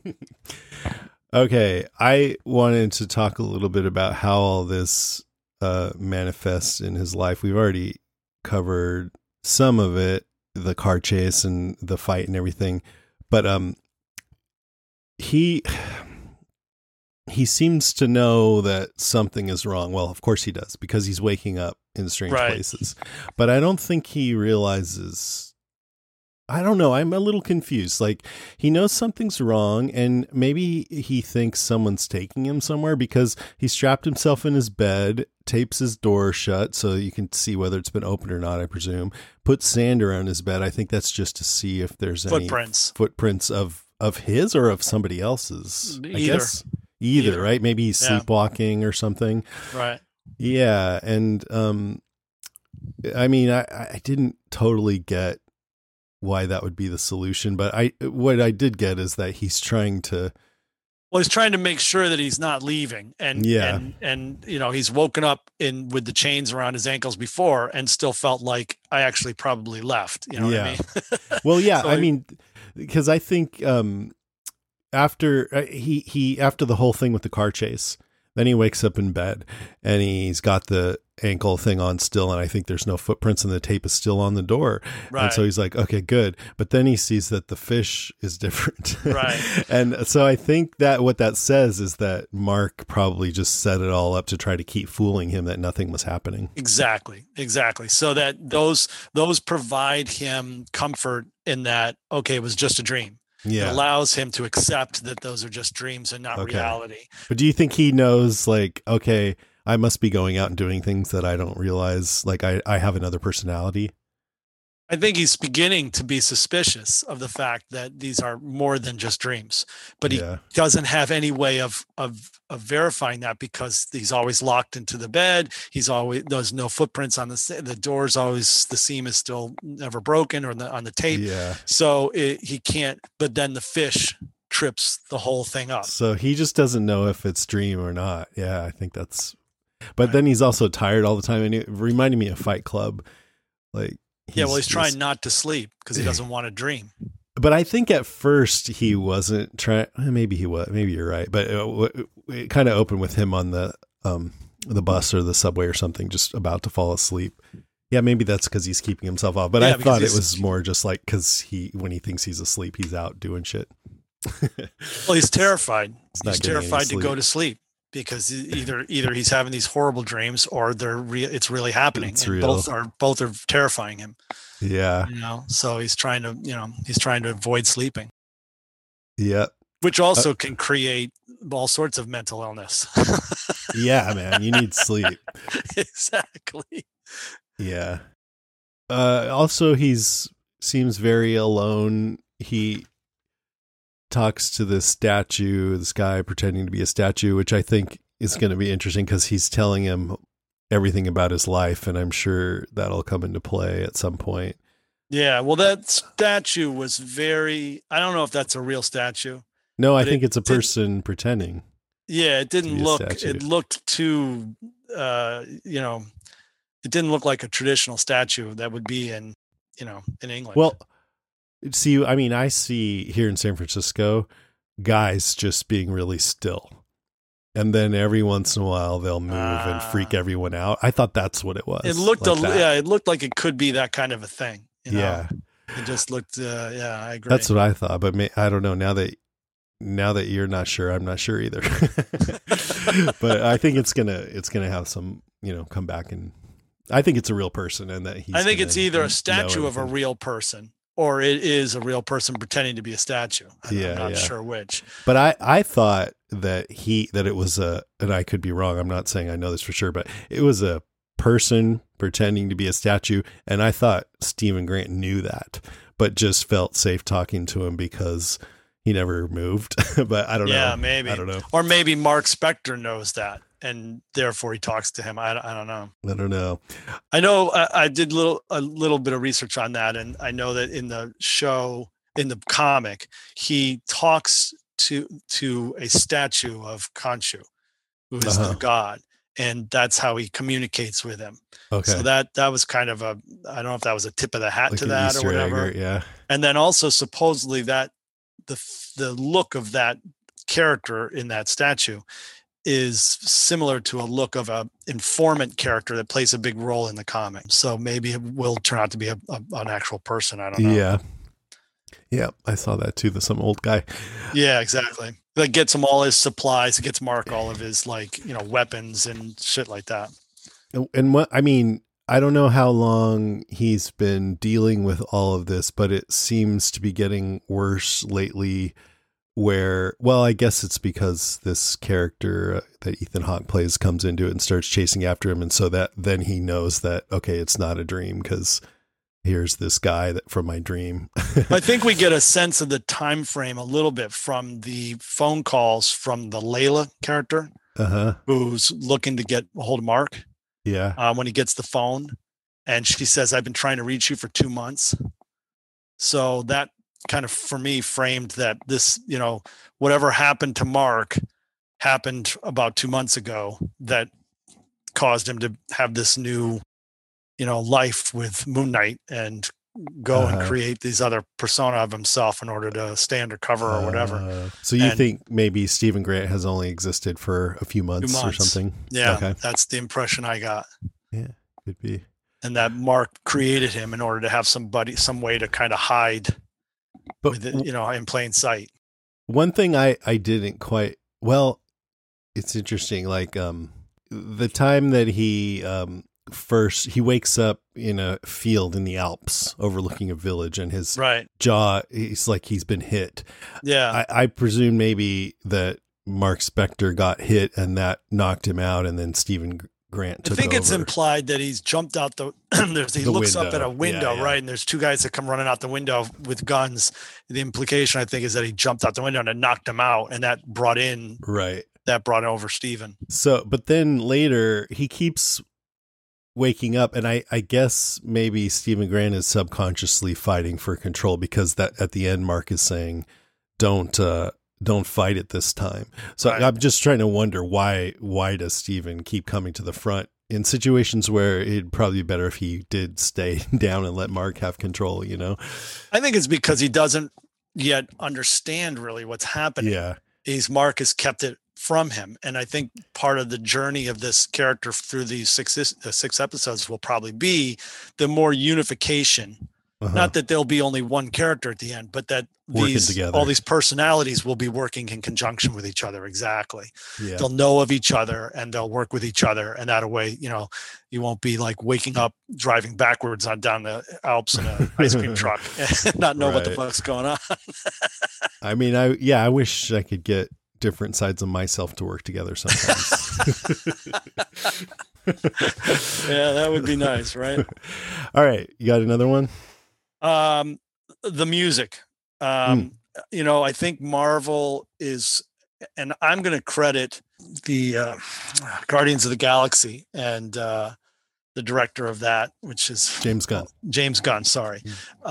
Speaker 4: Okay, I wanted to talk a little bit about how all this manifests in his life. We've already covered some of it, the car chase and the fight and everything, but he seems to know that something is wrong. Well, of course he does, because he's waking up in strange places. But I don't think he realizes. I don't know. I'm a little confused. Like, he knows something's wrong, and maybe he thinks someone's taking him somewhere, because he strapped himself in his bed, tapes his door shut so you can see whether it's been opened or not, I presume, put sand around his bed. I think that's just to see if there's any footprints of his or of somebody else's. Either, right? Maybe he's sleepwalking or something.
Speaker 5: Right.
Speaker 4: Yeah. And, I mean, I didn't totally get why that would be the solution, but what I did get is that he's trying to
Speaker 5: make sure that he's not leaving, and he's woken up with the chains around his ankles before and still felt like I actually probably left. You know what I mean?
Speaker 4: Well, yeah, so I mean, because I think after he after the whole thing with the car chase, then he wakes up in bed and he's got the ankle thing on still, and I think there's no footprints and the tape is still on the door. Right. And so he's like, okay, good. But then he sees that the fish is different. Right. And so I think that what that says is that Mark probably just set it all up to try to keep fooling him that nothing was happening.
Speaker 5: Exactly. So that those provide him comfort in that, okay, it was just a dream. Yeah. It allows him to accept that those are just dreams and not reality.
Speaker 4: But do you think he knows, like, okay, I must be going out and doing things that I don't realize, like I have another personality?
Speaker 5: I think he's beginning to be suspicious of the fact that these are more than just dreams, but he doesn't have any way of verifying that, because he's always locked into the bed. There's no footprints on the door's always, the seam is still never broken or on the tape. Yeah. So he can't, but then the fish trips the whole thing up.
Speaker 4: So he just doesn't know if it's dream or not. Yeah. I think that's, but then he's also tired all the time. And it reminded me of Fight Club. Like,
Speaker 5: he's trying not to sleep because he doesn't want to dream.
Speaker 4: But I think at first he wasn't trying. Maybe he was. Maybe you're right. But it kind of opened with him on the bus or the subway or something, just about to fall asleep. Yeah, maybe that's because he's keeping himself off. But I thought it was more just like because when he thinks he's asleep, he's out doing shit.
Speaker 5: Well, he's terrified. He's terrified to go to sleep, because either he's having these horrible dreams or it's really happening.
Speaker 4: It's real.
Speaker 5: Both are terrifying him.
Speaker 4: Yeah.
Speaker 5: So he's trying to avoid sleeping.
Speaker 4: Yeah.
Speaker 5: Which also can create all sorts of mental illness.
Speaker 4: Yeah, man, you need sleep.
Speaker 5: Exactly.
Speaker 4: Yeah. Also, seems very alone. He talks to this guy pretending to be a statue, which I think is going to be interesting because he's telling him everything about his life, and I'm sure that'll come into play at some point.
Speaker 5: Yeah, well, that statue was I don't know if that's a real statue.
Speaker 4: No, I think it's a person pretending.
Speaker 5: Yeah, it didn't look, it looked too, it didn't look like a traditional statue that would be in England.
Speaker 4: Well, see, I mean, I see here in San Francisco guys just being really still. And then every once in a while they'll move and freak everyone out. I thought that's what it was.
Speaker 5: It looked it looked like it could be that kind of a thing. Yeah. It just looked I agree.
Speaker 4: That's what I thought, but I don't know, now that you're not sure, I'm not sure either. But I think it's going to have some, come back, and I think it's a real person, and that
Speaker 5: I think it's either a statue of a real person, or it is a real person pretending to be a statue. I'm not sure which.
Speaker 4: But I thought that it was and I could be wrong, I'm not saying I know this for sure, but it was a person pretending to be a statue. And I thought Stephen Grant knew that, but just felt safe talking to him because he never moved. But I don't know.
Speaker 5: Yeah, maybe.
Speaker 4: I don't know.
Speaker 5: Or maybe Mark Spector knows that, and therefore he talks to him. I don't know.
Speaker 4: I don't know.
Speaker 5: I know I did a little bit of research on that, and I know that in the show, in the comic, he talks to a statue of Khonshu, who is the god, and that's how he communicates with him.
Speaker 4: Okay.
Speaker 5: So that was kind of I don't know if that was a tip of the hat
Speaker 4: like
Speaker 5: to that
Speaker 4: Easter
Speaker 5: or whatever.
Speaker 4: egg, yeah.
Speaker 5: And then also supposedly that the look of that character in that statue is similar to a look of a informant character that plays a big role in the comic. So maybe it will turn out to be an actual person. I don't know.
Speaker 4: Yeah, I saw that too. Some old guy.
Speaker 5: Yeah, exactly. That gets him all his supplies. It gets Mark all of his weapons and shit like that.
Speaker 4: And what I mean, I don't know how long he's been dealing with all of this, but it seems to be getting worse lately. I guess it's because this character that Ethan Hawke plays comes into it and starts chasing after him, and so that then he knows that okay, it's not a dream because here's this guy that from my dream.
Speaker 5: I think we get a sense of the time frame a little bit from the phone calls from the Layla character, who's looking to get a hold of Mark.
Speaker 4: Yeah,
Speaker 5: when he gets the phone, and she says, "I've been trying to reach you for 2 months." So that kind of, for me, framed that this, whatever happened to Mark happened about 2 months ago that caused him to have this new, life with Moon Knight and go and create these other persona of himself in order to stay undercover or whatever.
Speaker 4: So you think maybe Stephen Grant has only existed for a few months or something?
Speaker 5: Yeah,
Speaker 4: okay.
Speaker 5: That's the impression I got.
Speaker 4: Yeah, could be.
Speaker 5: And that Mark created him in order to have some way to kind of hide with it, in plain sight.
Speaker 4: One thing I didn't quite, it's interesting. Like, the time that he, first he wakes up in a field in the Alps overlooking a village, and his jaw, he's like he's been hit.
Speaker 5: Yeah.
Speaker 4: I presume maybe that Mark Spector got hit and that knocked him out, and then Stephen Grant took over.
Speaker 5: I think it's implied that he's jumped out he looks up at a window, right? And there's two guys that come running out the window with guns. The implication, I think, is that he jumped out the window and it knocked him out, and that brought over Stephen.
Speaker 4: So, but then later he keeps waking up, and I guess maybe Stephen Grant is subconsciously fighting for control, because that at the end Mark is saying, don't fight it this time. So I'm just trying to wonder why does Stephen keep coming to the front in situations where it'd probably be better if he did stay down and let Mark have control,
Speaker 5: I think it's because he doesn't yet understand really what's happening.
Speaker 4: Yeah.
Speaker 5: Mark has kept it from him. And I think part of the journey of this character through these six episodes will probably be the more unification. Not that there'll be only one character at the end, but that all these personalities will be working in conjunction with each other. Exactly. Yeah. They'll know of each other and they'll work with each other. And that way, you won't be like waking up, driving backwards down the Alps in an ice cream truck and not know what the fuck's going on.
Speaker 4: I mean, I wish I could get different sides of myself to work together sometimes.
Speaker 5: Yeah, that would be nice, right?
Speaker 4: All right. You got another one?
Speaker 5: The music. I think Marvel is, and I'm going to credit the Guardians of the Galaxy and the director of that, which is
Speaker 4: James Gunn.
Speaker 5: Sorry.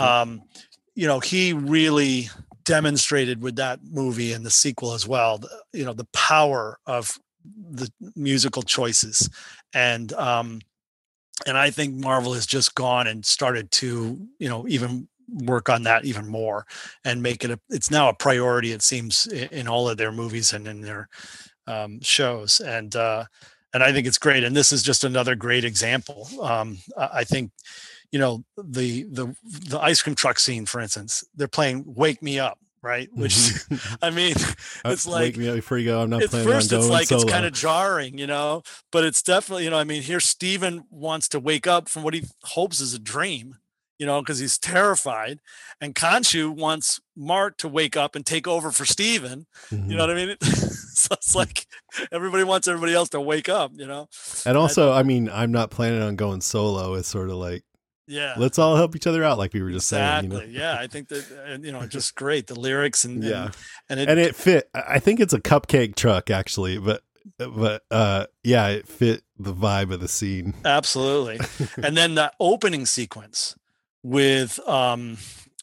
Speaker 5: He really demonstrated with that movie and the sequel as well, the power of the musical choices. And I think Marvel has just gone and started to, even work on that even more and make it it's now a priority, it seems, in all of their movies and in their shows. And I think it's great. And this is just another great example. I think, the ice cream truck scene, for instance, they're playing "Wake Me Up," right? Which, I mean, it's like,
Speaker 4: wake me up before you go. I'm not planning
Speaker 5: first
Speaker 4: on going
Speaker 5: it's like
Speaker 4: solo.
Speaker 5: It's kind of jarring, but it's definitely, here Stephen wants to wake up from what he hopes is a dream, because he's terrified, and Khonshu wants Mark to wake up and take over for Stephen. Mm-hmm. You know what I mean? So it's like everybody wants everybody else to wake up,
Speaker 4: And also, I'm not planning on going solo. It's sort of like,
Speaker 5: yeah,
Speaker 4: let's all help each other out, like we were just saying.
Speaker 5: Yeah, I think that just great, the lyrics and
Speaker 4: it fit. I think it's a cupcake truck actually, but it fit the vibe of the scene.
Speaker 5: Absolutely. And then the opening sequence with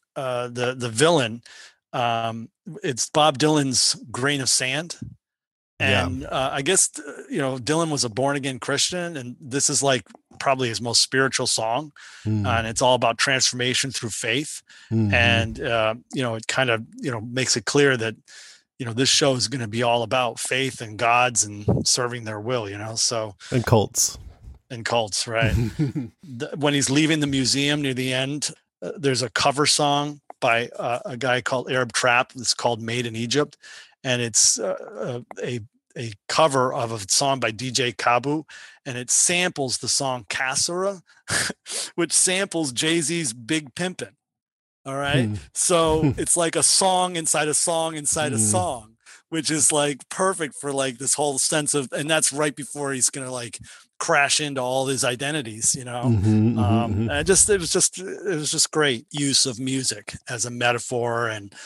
Speaker 5: the villain, it's Bob Dylan's "Grain of Sand." And I guess, Dylan was a born again Christian, and this is like probably his most spiritual song. And it's all about transformation through faith. And, it kind of, makes it clear that, this show is going to be all about faith and gods and serving their will, so.
Speaker 4: And cults.
Speaker 5: Right. When he's leaving the museum near the end, there's a cover song by a guy called Arab Trap. It's called Made in Egypt. And it's a cover of a song by DJ Kabu, and it samples the song Kassara, which samples Jay-Z's Big Pimpin'. All right. So it's like a song inside a song inside a song, which is like perfect for like this whole sense of, and that's right before he's going to like crash into all his identities, And it was just great use of music as a metaphor and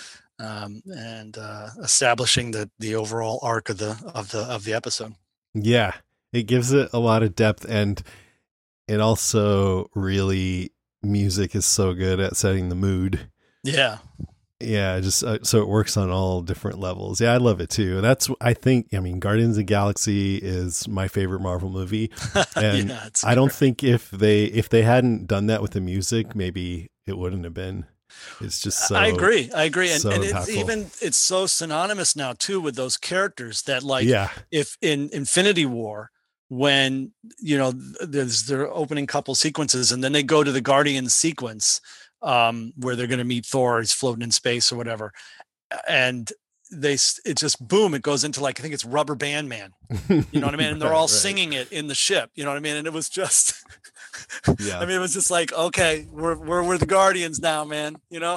Speaker 5: establishing the overall arc of the episode.
Speaker 4: Yeah, it gives it a lot of depth, and it also really, music is so good at setting the mood.
Speaker 5: Yeah,
Speaker 4: just so it works on all different levels. Yeah, I love it too. Guardians of the Galaxy is my favorite Marvel movie, and I don't think if they hadn't done that with the music, maybe it wouldn't have been. It's just so,
Speaker 5: I agree. And,
Speaker 4: so
Speaker 5: and it's so synonymous now too with those characters that if in Infinity War, when, there's their opening couple sequences and then they go to the Guardians sequence, where they're going to meet Thor, he's floating in space or whatever. And it just boom, it goes into like, I think it's Rubber Band Man, you know what I mean? And they're all singing it in the ship, you know what I mean? And it was just, it was just like, okay, we're the Guardians now, man,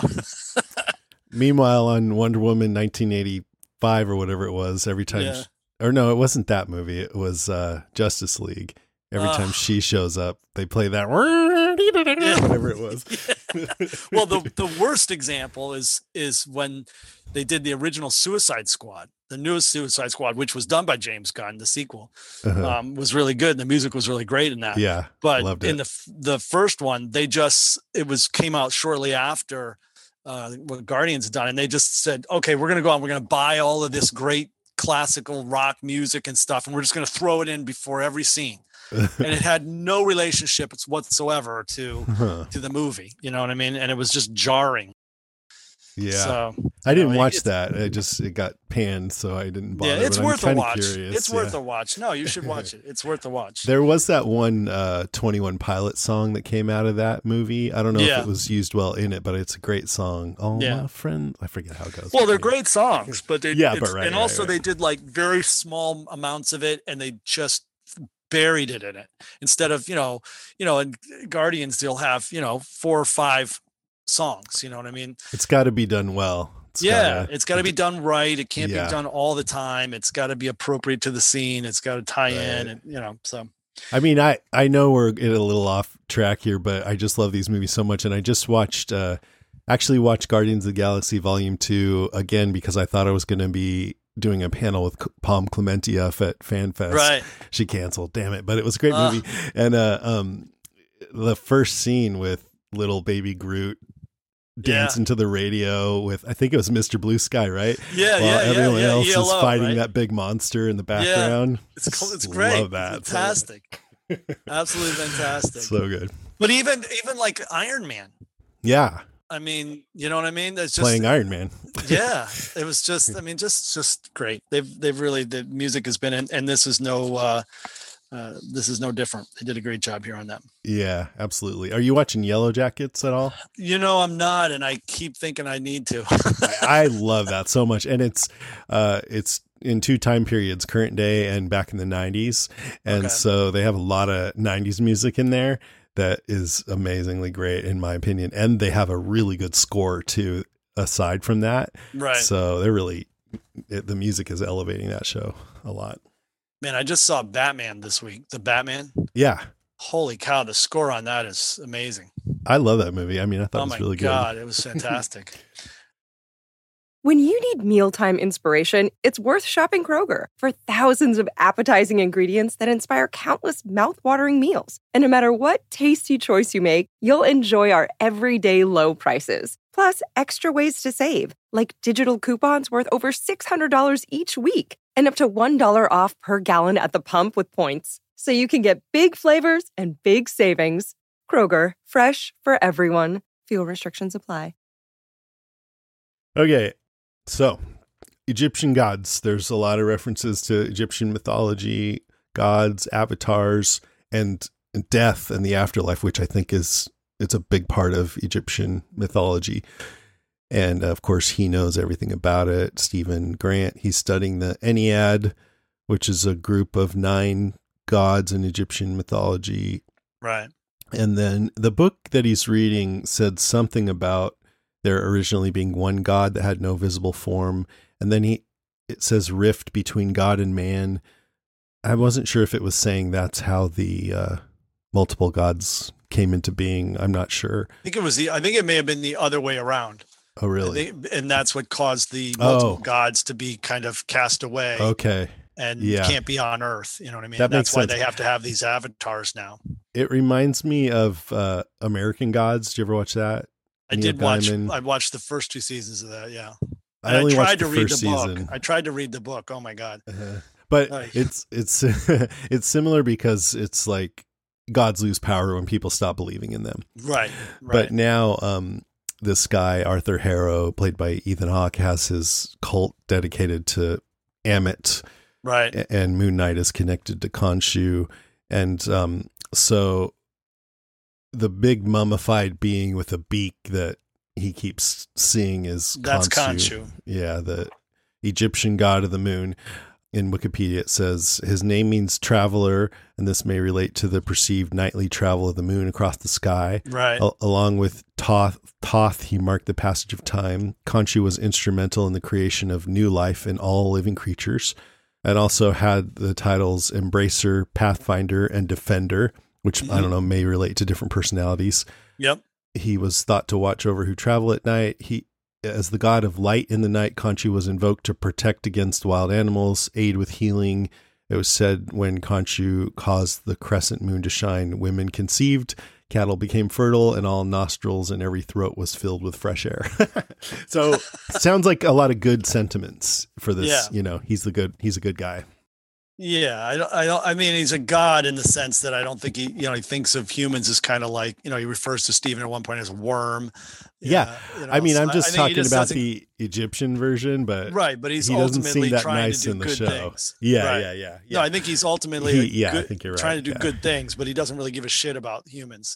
Speaker 4: Meanwhile, on Wonder Woman 1985 or whatever it was, every time, or no, it wasn't that movie. It was Justice League. Every time she shows up, they play that whatever it was.
Speaker 5: Well, the worst example is when they did the original Suicide Squad, the newest Suicide Squad, which was done by James Gunn. The sequel was really good, and the music was really great in that.
Speaker 4: Yeah,
Speaker 5: but in the first one, came out shortly after what Guardians had done, and they just said, okay, we're gonna go on, we're gonna buy all of this great classical rock music and stuff, and we're just gonna throw it in before every scene. And it had no relationship whatsoever to the movie, you know what I mean? And it was just jarring.
Speaker 4: Yeah,
Speaker 5: so,
Speaker 4: I didn't watch that. It got panned, so I didn't bother.
Speaker 5: Yeah, it's worth a watch.
Speaker 4: Curious.
Speaker 5: It's worth a watch. No, you should watch it. It's worth a watch.
Speaker 4: There was that one 21 Pilot song that came out of that movie. I don't know if it was used well in it, but it's a great song. Oh, my friend, I forget how it goes.
Speaker 5: Well, they're great songs, but they they did like very small amounts of it, and they just buried it in it instead of in Guardians they'll have 4 or 5 songs, you know what I mean?
Speaker 4: It's got to be done well.
Speaker 5: It's got to be done right. It can't be done all the time. It's got to be appropriate to the scene. It's got to tie in, and so.
Speaker 4: I mean, I know we're getting a little off track here, but I just love these movies so much, and I just watched Guardians of the Galaxy Volume 2 again because I thought I was going to be doing a panel with Palm Clementia at FanFest. Right. She canceled, damn it. But it was a great movie. And the first scene with little baby Groot dancing to the radio with, I think it was Mr. Blue Sky, right? While everyone else ELO, is fighting that big monster in the background.
Speaker 5: Yeah. It's great.
Speaker 4: Love that.
Speaker 5: It's fantastic. Absolutely fantastic.
Speaker 4: So good.
Speaker 5: But even like Iron Man.
Speaker 4: Yeah.
Speaker 5: I mean, you know what I mean? It's just
Speaker 4: playing Iron Man.
Speaker 5: Yeah, it was just, just great. They've really, the music has been in, and this is no different. They did a great job here on that.
Speaker 4: Yeah, absolutely. Are you watching Yellow Jackets at all?
Speaker 5: I'm not, and I keep thinking I need to.
Speaker 4: I love that so much, and it's in 2 time periods, current day and back in the 90s, and so they have a lot of 90s music in there. That is amazingly great in my opinion. And they have a really good score too, aside from that.
Speaker 5: Right.
Speaker 4: So the music is elevating that show a lot.
Speaker 5: Man, I just saw Batman this week. The Batman.
Speaker 4: Yeah.
Speaker 5: Holy cow. The score on that is amazing.
Speaker 4: I love that movie. I mean, I thought it was really good. Oh my
Speaker 5: God. It was fantastic.
Speaker 10: When you need mealtime inspiration, it's worth shopping Kroger for thousands of appetizing ingredients that inspire countless mouthwatering meals. And no matter what tasty choice you make, you'll enjoy our everyday low prices. Plus, extra ways to save, like digital coupons worth over $600 each week. and up to $1 off per gallon at the pump with points. So you can get big flavors and big savings. Kroger, fresh for everyone. Fuel restrictions apply.
Speaker 4: Okay, so Egyptian gods. There's a lot of references to Egyptian mythology, gods, avatars, and death and the afterlife, which I think it's a big part of Egyptian mythology. And of course, he knows everything about it. Stephen Grant, he's studying the Ennead, which is a group of 9 gods in Egyptian mythology.
Speaker 5: Right.
Speaker 4: And then the book that he's reading said something about there originally being one God that had no visible form. And then it says rift between God and man. I wasn't sure if it was saying that's how the multiple gods came into being. I'm not sure.
Speaker 5: I think it may have been the other way around.
Speaker 4: Oh, really?
Speaker 5: And that's what caused the multiple gods to be kind of cast away.
Speaker 4: Okay.
Speaker 5: And can't be on Earth. You know what I mean?
Speaker 4: That's
Speaker 5: why they have to have these avatars now.
Speaker 4: It reminds me of American Gods. Did you ever watch that?
Speaker 5: I did watch. I watched the first 2 seasons of that. Yeah.
Speaker 4: I only
Speaker 5: tried to
Speaker 4: watched the
Speaker 5: read
Speaker 4: first
Speaker 5: the book.
Speaker 4: season.
Speaker 5: I tried to read the book. Oh my God.
Speaker 4: But it's it's similar because it's like gods lose power when people stop believing in them.
Speaker 5: Right.
Speaker 4: But now this guy, Arthur Harrow, played by Ethan Hawke, has his cult dedicated to Ammit.
Speaker 5: Right.
Speaker 4: And Moon Knight is connected to Khonshu. And so the big mummified being with a beak that he keeps seeing is
Speaker 5: That's Khonshu.
Speaker 4: Yeah, the Egyptian god of the moon. In Wikipedia, it says his name means traveler, and this may relate to the perceived nightly travel of the moon across the sky.
Speaker 5: Right.
Speaker 4: Along with Thoth, he marked the passage of time. Khonshu was instrumental in the creation of new life in all living creatures, and also had the titles Embracer, Pathfinder, and Defender, which I don't know, may relate to different personalities.
Speaker 5: Yep.
Speaker 4: He was thought to watch over who travel at night. As the god of light in the night, Khonshu was invoked to protect against wild animals, aid with healing. It was said when Khonshu caused the crescent moon to shine, women conceived, cattle became fertile, and all nostrils and every throat was filled with fresh air. So sounds like a lot of good sentiments for this.
Speaker 5: Yeah.
Speaker 4: You know, he's a good guy.
Speaker 5: Yeah, I mean, he's a god in the sense that I don't think he thinks of humans as kind of like, he refers to Stephen at one point as a worm.
Speaker 4: Yeah. I mean, I'm just talking about the Egyptian version, but
Speaker 5: but he
Speaker 4: doesn't seem that
Speaker 5: trying
Speaker 4: nice
Speaker 5: to do
Speaker 4: in the
Speaker 5: good
Speaker 4: show.
Speaker 5: things.
Speaker 4: Yeah.
Speaker 5: No, I think he's ultimately
Speaker 4: I think you're right.
Speaker 5: trying to do good things, but he doesn't really give a shit about humans.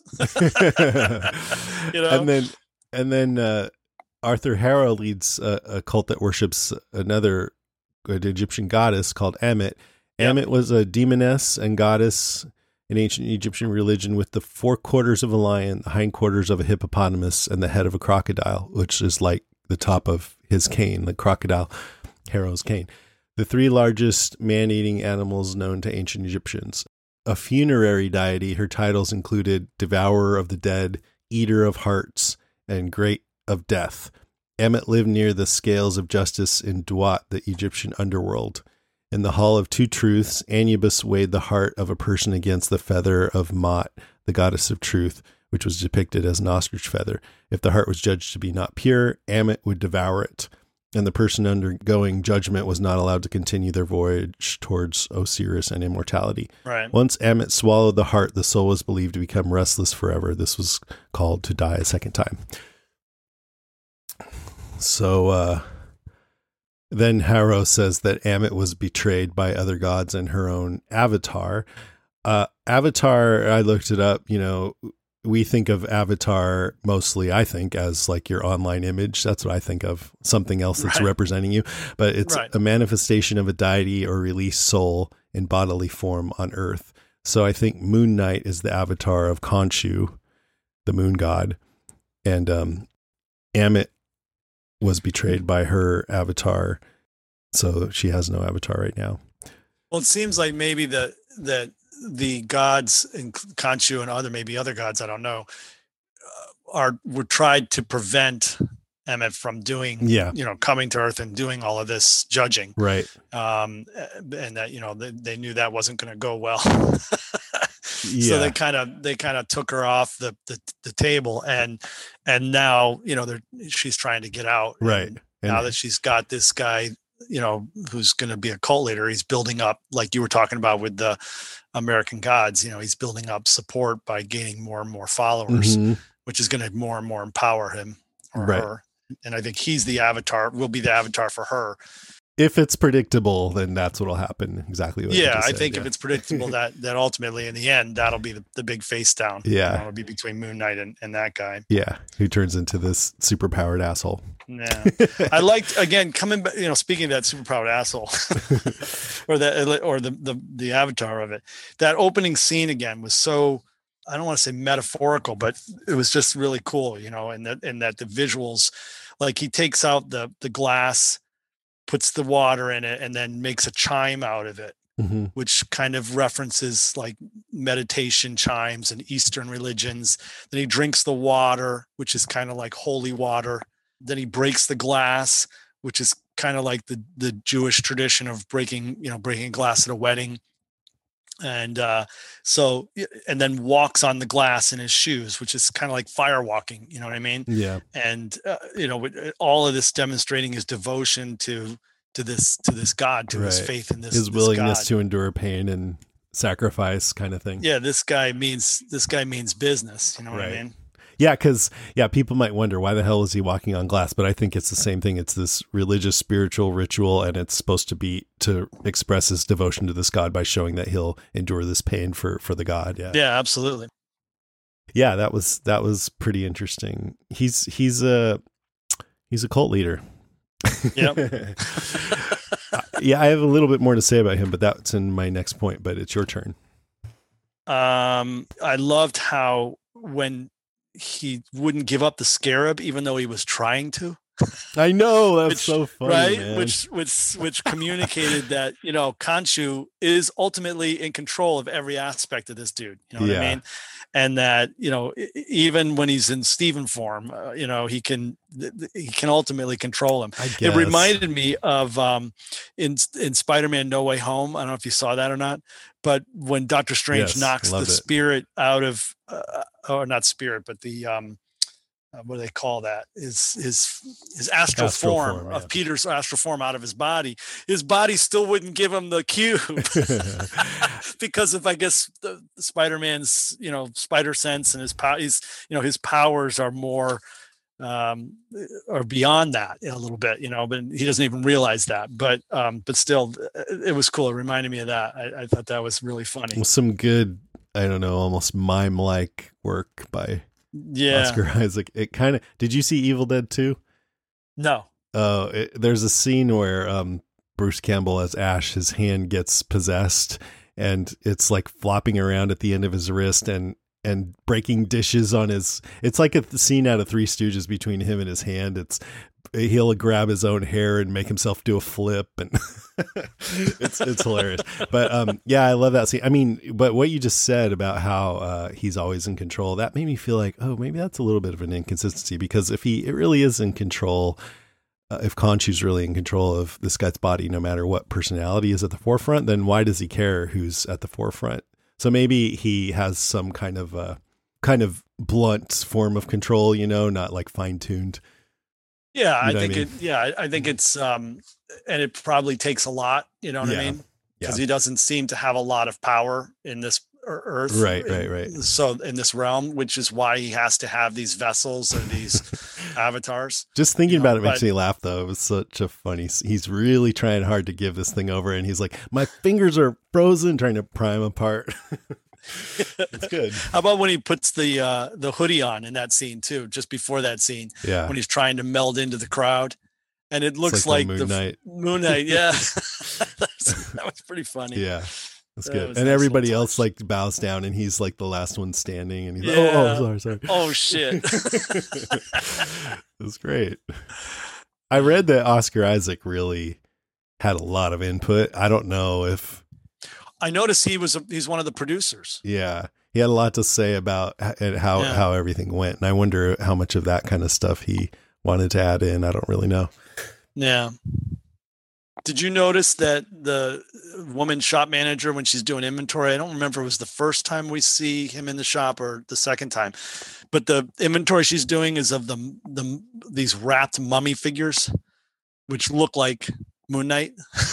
Speaker 4: And then Arthur Harrow leads a cult that worships an Egyptian goddess called Ammit. Ammit was a demoness and goddess in ancient Egyptian religion with the 4 quarters of a lion, the hindquarters of a hippopotamus, and the head of a crocodile, which is like the top of his cane, the crocodile, Harrow's cane. The 3 largest man-eating animals known to ancient Egyptians. A funerary deity, her titles included Devourer of the Dead, Eater of Hearts, and Great of Death. Ammit lived near the scales of justice in Duat, the Egyptian underworld. In the Hall of Two Truths, Anubis weighed the heart of a person against the feather of Mot, the goddess of truth, which was depicted as an ostrich feather. If the heart was judged to be not pure, Ammit would devour it, and the person undergoing judgment was not allowed to continue their voyage towards Osiris and immortality.
Speaker 5: Right.
Speaker 4: Once Ammit swallowed the heart, the soul was believed to become restless forever. This was called to die a second time. So, then Harrow says that Ammit was betrayed by other gods and her own avatar. Avatar, I looked it up, we think of avatar mostly, I think, as like your online image. That's what I think of, something else that's representing you. But it's a manifestation of a deity or released soul in bodily form on Earth. So I think Moon Knight is the avatar of Khonshu, the moon god. And Ammit was betrayed by her avatar, so she has no avatar right now.
Speaker 5: Well, it seems like maybe that the gods in Khonshu and maybe other gods, I don't know, were tried to prevent Ammit from doing, coming to Earth and doing all of this judging,
Speaker 4: right?
Speaker 5: And that they knew that wasn't going to go well.
Speaker 4: So
Speaker 5: they kind of took her off the table, and now she's trying to get out.
Speaker 4: Right.
Speaker 5: And now that she's got this guy who's going to be a cult leader. He's building up, like you were talking about with the American Gods, he's building up support by gaining more and more followers, which is going to more and more empower him or her. And I think he's the avatar, will be the avatar for her.
Speaker 4: If it's predictable, then that's what'll happen. Exactly. What
Speaker 5: I think if it's predictable, that ultimately in the end, that'll be the big face down.
Speaker 4: Yeah.
Speaker 5: It'll be between Moon Knight and that guy.
Speaker 4: Yeah. Who turns into this super powered asshole.
Speaker 5: Yeah. I liked, again, coming back, speaking of that super powered asshole or the avatar of it, that opening scene again was so, I don't want to say metaphorical, but it was just really cool, and that the visuals, like he takes out the glass, puts the water in it, and then makes a chime out of it, which kind of references like meditation chimes and Eastern religions. Then he drinks the water, which is kind of like holy water. Then he breaks the glass, which is kind of like the Jewish tradition of breaking glass at a wedding. And and then walks on the glass in his shoes, which is kind of like fire walking, you know what I mean?
Speaker 4: Yeah.
Speaker 5: And all of this demonstrating his devotion to this God, to his faith in his
Speaker 4: willingness
Speaker 5: God.
Speaker 4: to endure pain and sacrifice, kind of thing.
Speaker 5: Yeah, this guy means business, you know what I mean?
Speaker 4: Yeah, because people might wonder why the hell is he walking on glass, but I think it's the same thing. It's this religious, spiritual ritual, and it's supposed to be to express his devotion to this God by showing that he'll endure this pain for the God.
Speaker 5: Yeah, absolutely.
Speaker 4: Yeah, that was pretty interesting. He's a cult leader.
Speaker 5: Yep.
Speaker 4: I have a little bit more to say about him, but that's in my next point. But it's your turn.
Speaker 5: I loved how when he wouldn't give up the scarab, even though he was trying to.
Speaker 4: I know, that's so funny,
Speaker 5: right?
Speaker 4: man.
Speaker 5: Which communicated that Khonshu is ultimately in control of every aspect of this dude. You know what I mean? And that even when he's in Steven form, he can ultimately control him. It reminded me of in Spider-Man No Way Home. I don't know if you saw that or not, but when Doctor Strange knocks the spirit out of, or not spirit, but the what do they call that? His astral form of Peter's astral form out of his body still wouldn't give him the cube because of, I guess, the Spider-Man's, spider sense and his powers are more, or beyond that a little bit, but he doesn't even realize that. But still, it was cool. It reminded me of that. I thought that was really funny.
Speaker 4: Some good, I don't know, almost mime-like work by Oscar Isaac. It kind of, did you see Evil Dead 2?
Speaker 5: No.
Speaker 4: There's a scene where Bruce Campbell as Ash, his hand gets possessed and it's like flopping around at the end of his wrist and breaking dishes on his, it's like a scene out of Three Stooges between him and his hand. He'll grab his own hair and make himself do a flip, and it's hilarious. But I love that scene. I mean, but what you just said about how he's always in control, that made me feel like, oh, maybe that's a little bit of an inconsistency, because if it really is in control, if Khonshu's really in control of this guy's body, no matter what personality is at the forefront, then why does he care who's at the forefront? So maybe he has some kind of blunt form of control, not like fine-tuned.
Speaker 5: Yeah, I think it's, and it probably takes a lot, you know what I mean? Because he doesn't seem to have a lot of power in this earth.
Speaker 4: Right.
Speaker 5: So in this realm, which is why he has to have these vessels or these avatars.
Speaker 4: Just thinking about it makes me laugh, though. It was such a funny, he's really trying hard to give this thing over. And he's like, my fingers are frozen, trying to pry them apart. It's good.
Speaker 5: How about when he puts the hoodie on in that scene too, just before that scene, when he's trying to meld into the crowd, and it looks like
Speaker 4: Moon Knight.
Speaker 5: Moon Knight, yeah. that was pretty funny.
Speaker 4: Yeah, that's good. And everybody else like bows down, and he's like the last one standing, and he's like, oh, sorry.
Speaker 5: Oh shit.
Speaker 4: That's great. I read that Oscar Isaac really had a lot of input. I don't know if.
Speaker 5: I noticed he's one of the producers.
Speaker 4: Yeah. He had a lot to say about how everything went. And I wonder how much of that kind of stuff he wanted to add in. I don't really know.
Speaker 5: Yeah. Did you notice that the woman shop manager, when she's doing inventory, I don't remember if it was the first time we see him in the shop or the second time, but the inventory she's doing is of these wrapped mummy figures, which look like Moon Knight.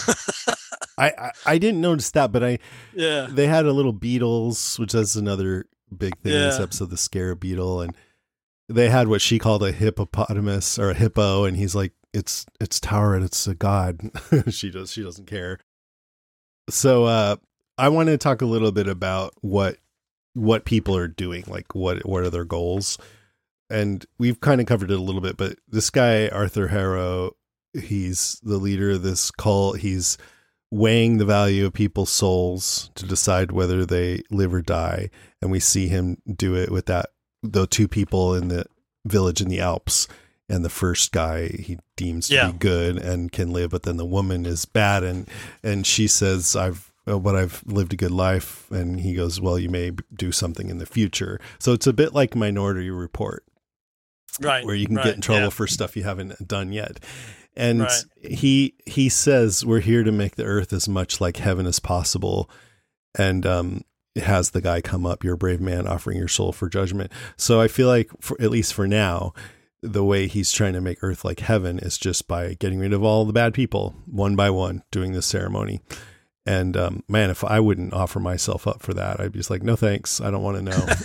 Speaker 4: I didn't notice that, but
Speaker 5: Yeah.
Speaker 4: they had a little beetles, which is another big thing in this episode, the scarab beetle, and they had what she called a hippopotamus or a hippo, and he's like, it's Tauret, it's a god. she doesn't care. So I want to talk a little bit about what people are doing, like what are their goals. And we've kind of covered it a little bit, but this guy, Arthur Harrow, he's the leader of this cult. He's weighing the value of people's souls to decide whether they live or die. And we see him do it with the two people in the village in the Alps. And the first guy he deems to be good and can live, but then the woman is bad. And she says, I've lived a good life. And he goes, well, you may do something in the future. So it's a bit like Minority Report.
Speaker 5: Right.
Speaker 4: Where you can get in trouble for stuff you haven't done yet. And he says, we're here to make the earth as much like heaven as possible. And it has the guy come up, you're a brave man offering your soul for judgment. So I feel like, at least for now, the way he's trying to make earth like heaven is just by getting rid of all the bad people one by one, doing this ceremony. And man, if I wouldn't offer myself up for that, I'd be just like, no, thanks. I don't want to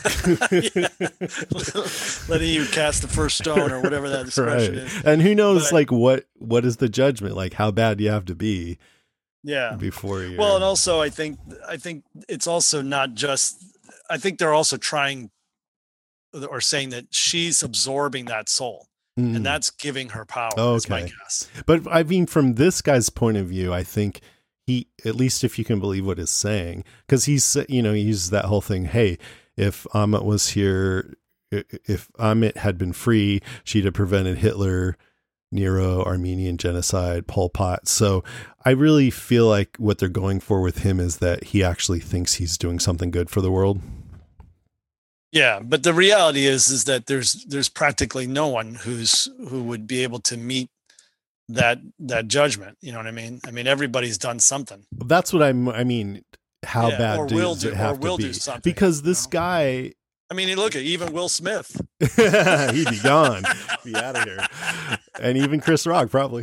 Speaker 5: know. Letting you cast the first stone or whatever that expression is.
Speaker 4: And who knows, like what is the judgment? Like how bad do you have to be?
Speaker 5: Yeah.
Speaker 4: Before you.
Speaker 5: Well, and also I think it's also not just, I think they're also trying or saying that she's absorbing that soul and that's giving her power.
Speaker 4: Oh,
Speaker 5: is my
Speaker 4: okay.
Speaker 5: guess.
Speaker 4: But I mean, from this guy's point of view, I think he, at least if you can believe what he's saying, because he's, he uses that whole thing. Hey, if Amit was here, if Amit had been free, she'd have prevented Hitler, Nero, Armenian genocide, Pol Pot. So I really feel like what they're going for with him is that he actually thinks he's doing something good for the world.
Speaker 5: Yeah, but the reality is that there's practically no one who would be able to meet that judgment. You know what I mean? I mean, everybody's done something.
Speaker 4: That's what I mean. How bad does it have to be? Because this guy.
Speaker 5: I mean, look at even Will Smith.
Speaker 4: He'd be gone. Be out of here. And even Chris Rock probably.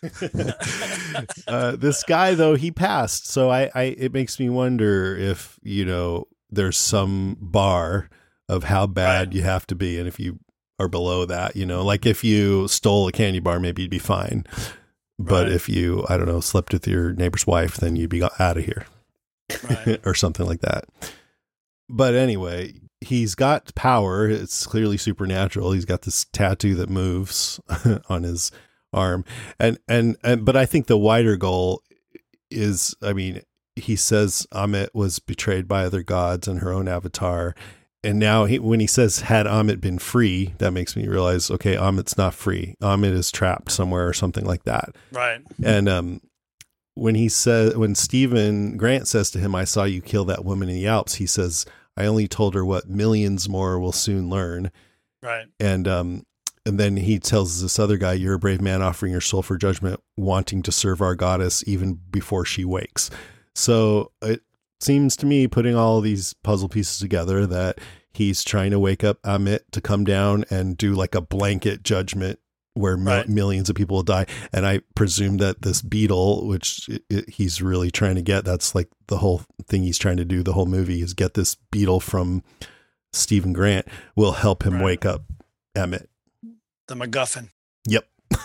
Speaker 4: This guy though, he passed. So it makes me wonder if, there's some bar of how bad you have to be. And if you are below that, like if you stole a candy bar, maybe you'd be fine. But if you, I don't know, slept with your neighbor's wife, then you'd be out of here or something like that. But anyway, he's got power. It's clearly supernatural. He's got this tattoo that moves on his arm. But I think the wider goal is, I mean, he says Amit was betrayed by other gods and her own avatar. And now when he says, had Amit been free, that makes me realize, okay, Amit's not free. Amit is trapped somewhere or something like that.
Speaker 5: Right.
Speaker 4: And when Stephen Grant says to him, I saw you kill that woman in the Alps, he says, I only told her what millions more will soon learn.
Speaker 5: Right.
Speaker 4: And then he tells this other guy, you're a brave man offering your soul for judgment, wanting to serve our goddess even before she wakes. So it seems to me, putting all these puzzle pieces together, that he's trying to wake up Amit to come down and do like a blanket judgment where millions of people will die. And I presume that this beetle, which he's really trying to get, that's like the whole thing he's trying to do, the whole movie, is get this beetle from Stephen Grant, will help him wake up Emmett.
Speaker 5: The MacGuffin.
Speaker 4: Yep.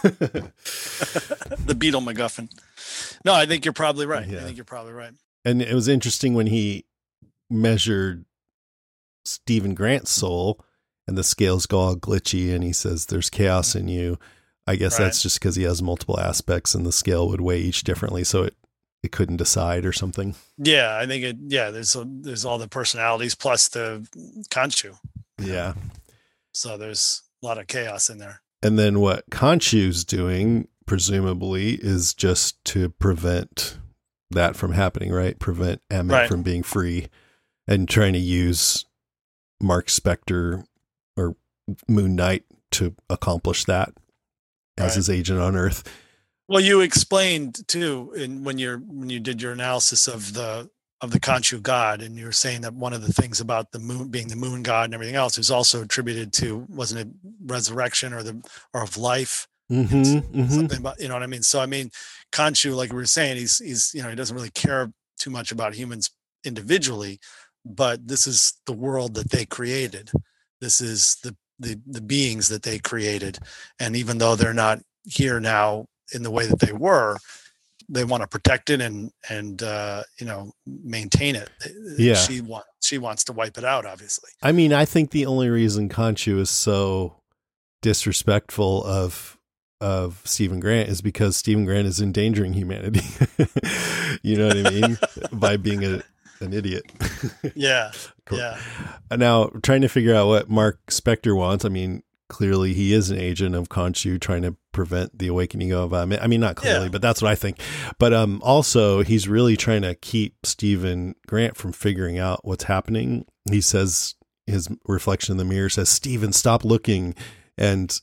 Speaker 5: The beetle MacGuffin. No, I think you're probably right. Yeah. I think you're probably right.
Speaker 4: And it was interesting when he measured Stephen Grant's soul and the scales go all glitchy and he says, there's chaos in you. I guess that's just because he has multiple aspects and the scale would weigh each differently. So it couldn't decide or something.
Speaker 5: Yeah. I think there's all the personalities plus the Khonshu.
Speaker 4: Yeah.
Speaker 5: So there's a lot of chaos in there.
Speaker 4: And then what Khonshu's doing, presumably, is just to prevent that from happening, right? Prevent Emmett from being free, and trying to use Mark Spector or Moon Knight to accomplish that as his agent on Earth.
Speaker 5: Well, you explained too, when you did your analysis of the Khonshu god, and you were saying that one of the things about the moon being the moon god and everything else is also attributed to, wasn't it resurrection or of life something about, you know what I mean? So, I mean, Khonshu, like we were saying, he's, you know, he doesn't really care too much about humans individually, but this is the world that they created. This is the beings that they created. And even though they're not here now in the way that they were, they want to protect it and you know, maintain it.
Speaker 4: Yeah.
Speaker 5: She wants to wipe it out, obviously.
Speaker 4: I mean, I think the only reason Khonshu is so disrespectful of Stephen Grant is because Stephen Grant is endangering humanity. You know what I mean? By being an idiot.
Speaker 5: Yeah.
Speaker 4: Cool.
Speaker 5: Yeah.
Speaker 4: Now, trying to figure out what Mark Spector wants. I mean, clearly he is an agent of Khonshu trying to prevent the awakening of, I mean, not clearly, but that's what I think. But also he's really trying to keep Stephen Grant from figuring out what's happening. He says, his reflection in the mirror says, "Stephen, stop looking." And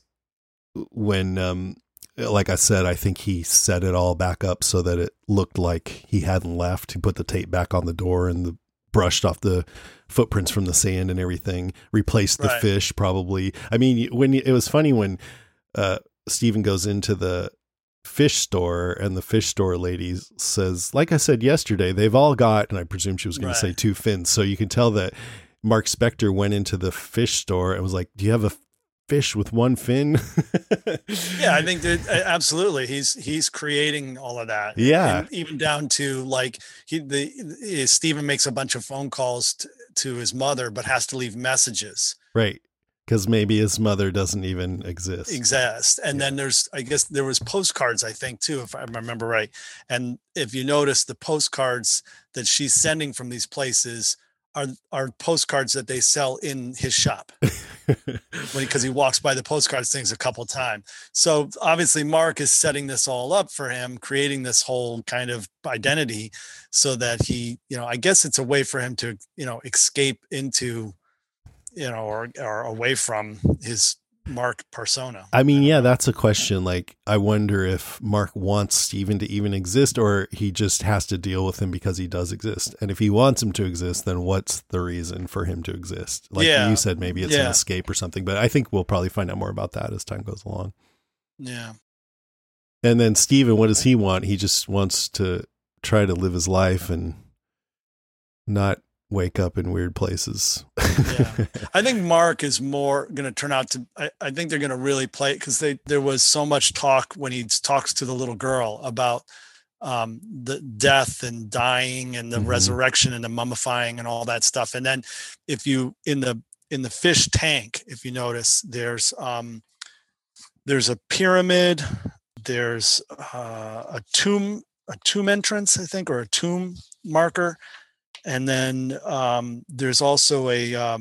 Speaker 4: when, like I said, I think he set it all back up so that it looked like he hadn't left. He put the tape back on the door and brushed off the footprints from the sand and everything, replaced the fish probably. I mean, it was funny when Stephen goes into the fish store and the fish store lady says, like I said yesterday, they've all got, and I presume she was going to say 2 fins. So you can tell that Mark Spector went into the fish store and was like, "Do you have a fish with 1 fin?"
Speaker 5: Yeah, I think that absolutely he's creating all of that.
Speaker 4: Yeah,
Speaker 5: and even down to like Stephen makes a bunch of phone calls to his mother, but has to leave messages.
Speaker 4: Right, because maybe his mother doesn't even exist.
Speaker 5: And then I guess there was postcards, I think too, if I remember right. And if you notice, the postcards that she's sending from these places are postcards that they sell in his shop. Because he walks by the postcards things a couple of times. So obviously Mark is setting this all up for him, creating this whole kind of identity so that he, you know, I guess it's a way for him to, you know, escape into, you know, or away from his Mark persona.
Speaker 4: I mean, yeah, that's a question. Like, I wonder if Mark wants Stephen to even exist, or he just has to deal with him because he does exist. And if he wants him to exist, then what's the reason for him to exist? Like you said, maybe it's an escape or something, but I think we'll probably find out more about that as time goes along.
Speaker 5: Yeah.
Speaker 4: And then Stephen, what does he want? He just wants to try to live his life and not wake up in weird places.
Speaker 5: Yeah. I think Mark is more going to turn out to, I think they're going to really play it because there was so much talk when he talks to the little girl about the death and dying and the resurrection and the mummifying and all that stuff. And then if you, in the fish tank, if you notice, there's a pyramid, there's a tomb entrance, I think, or a tomb marker. And then there's also a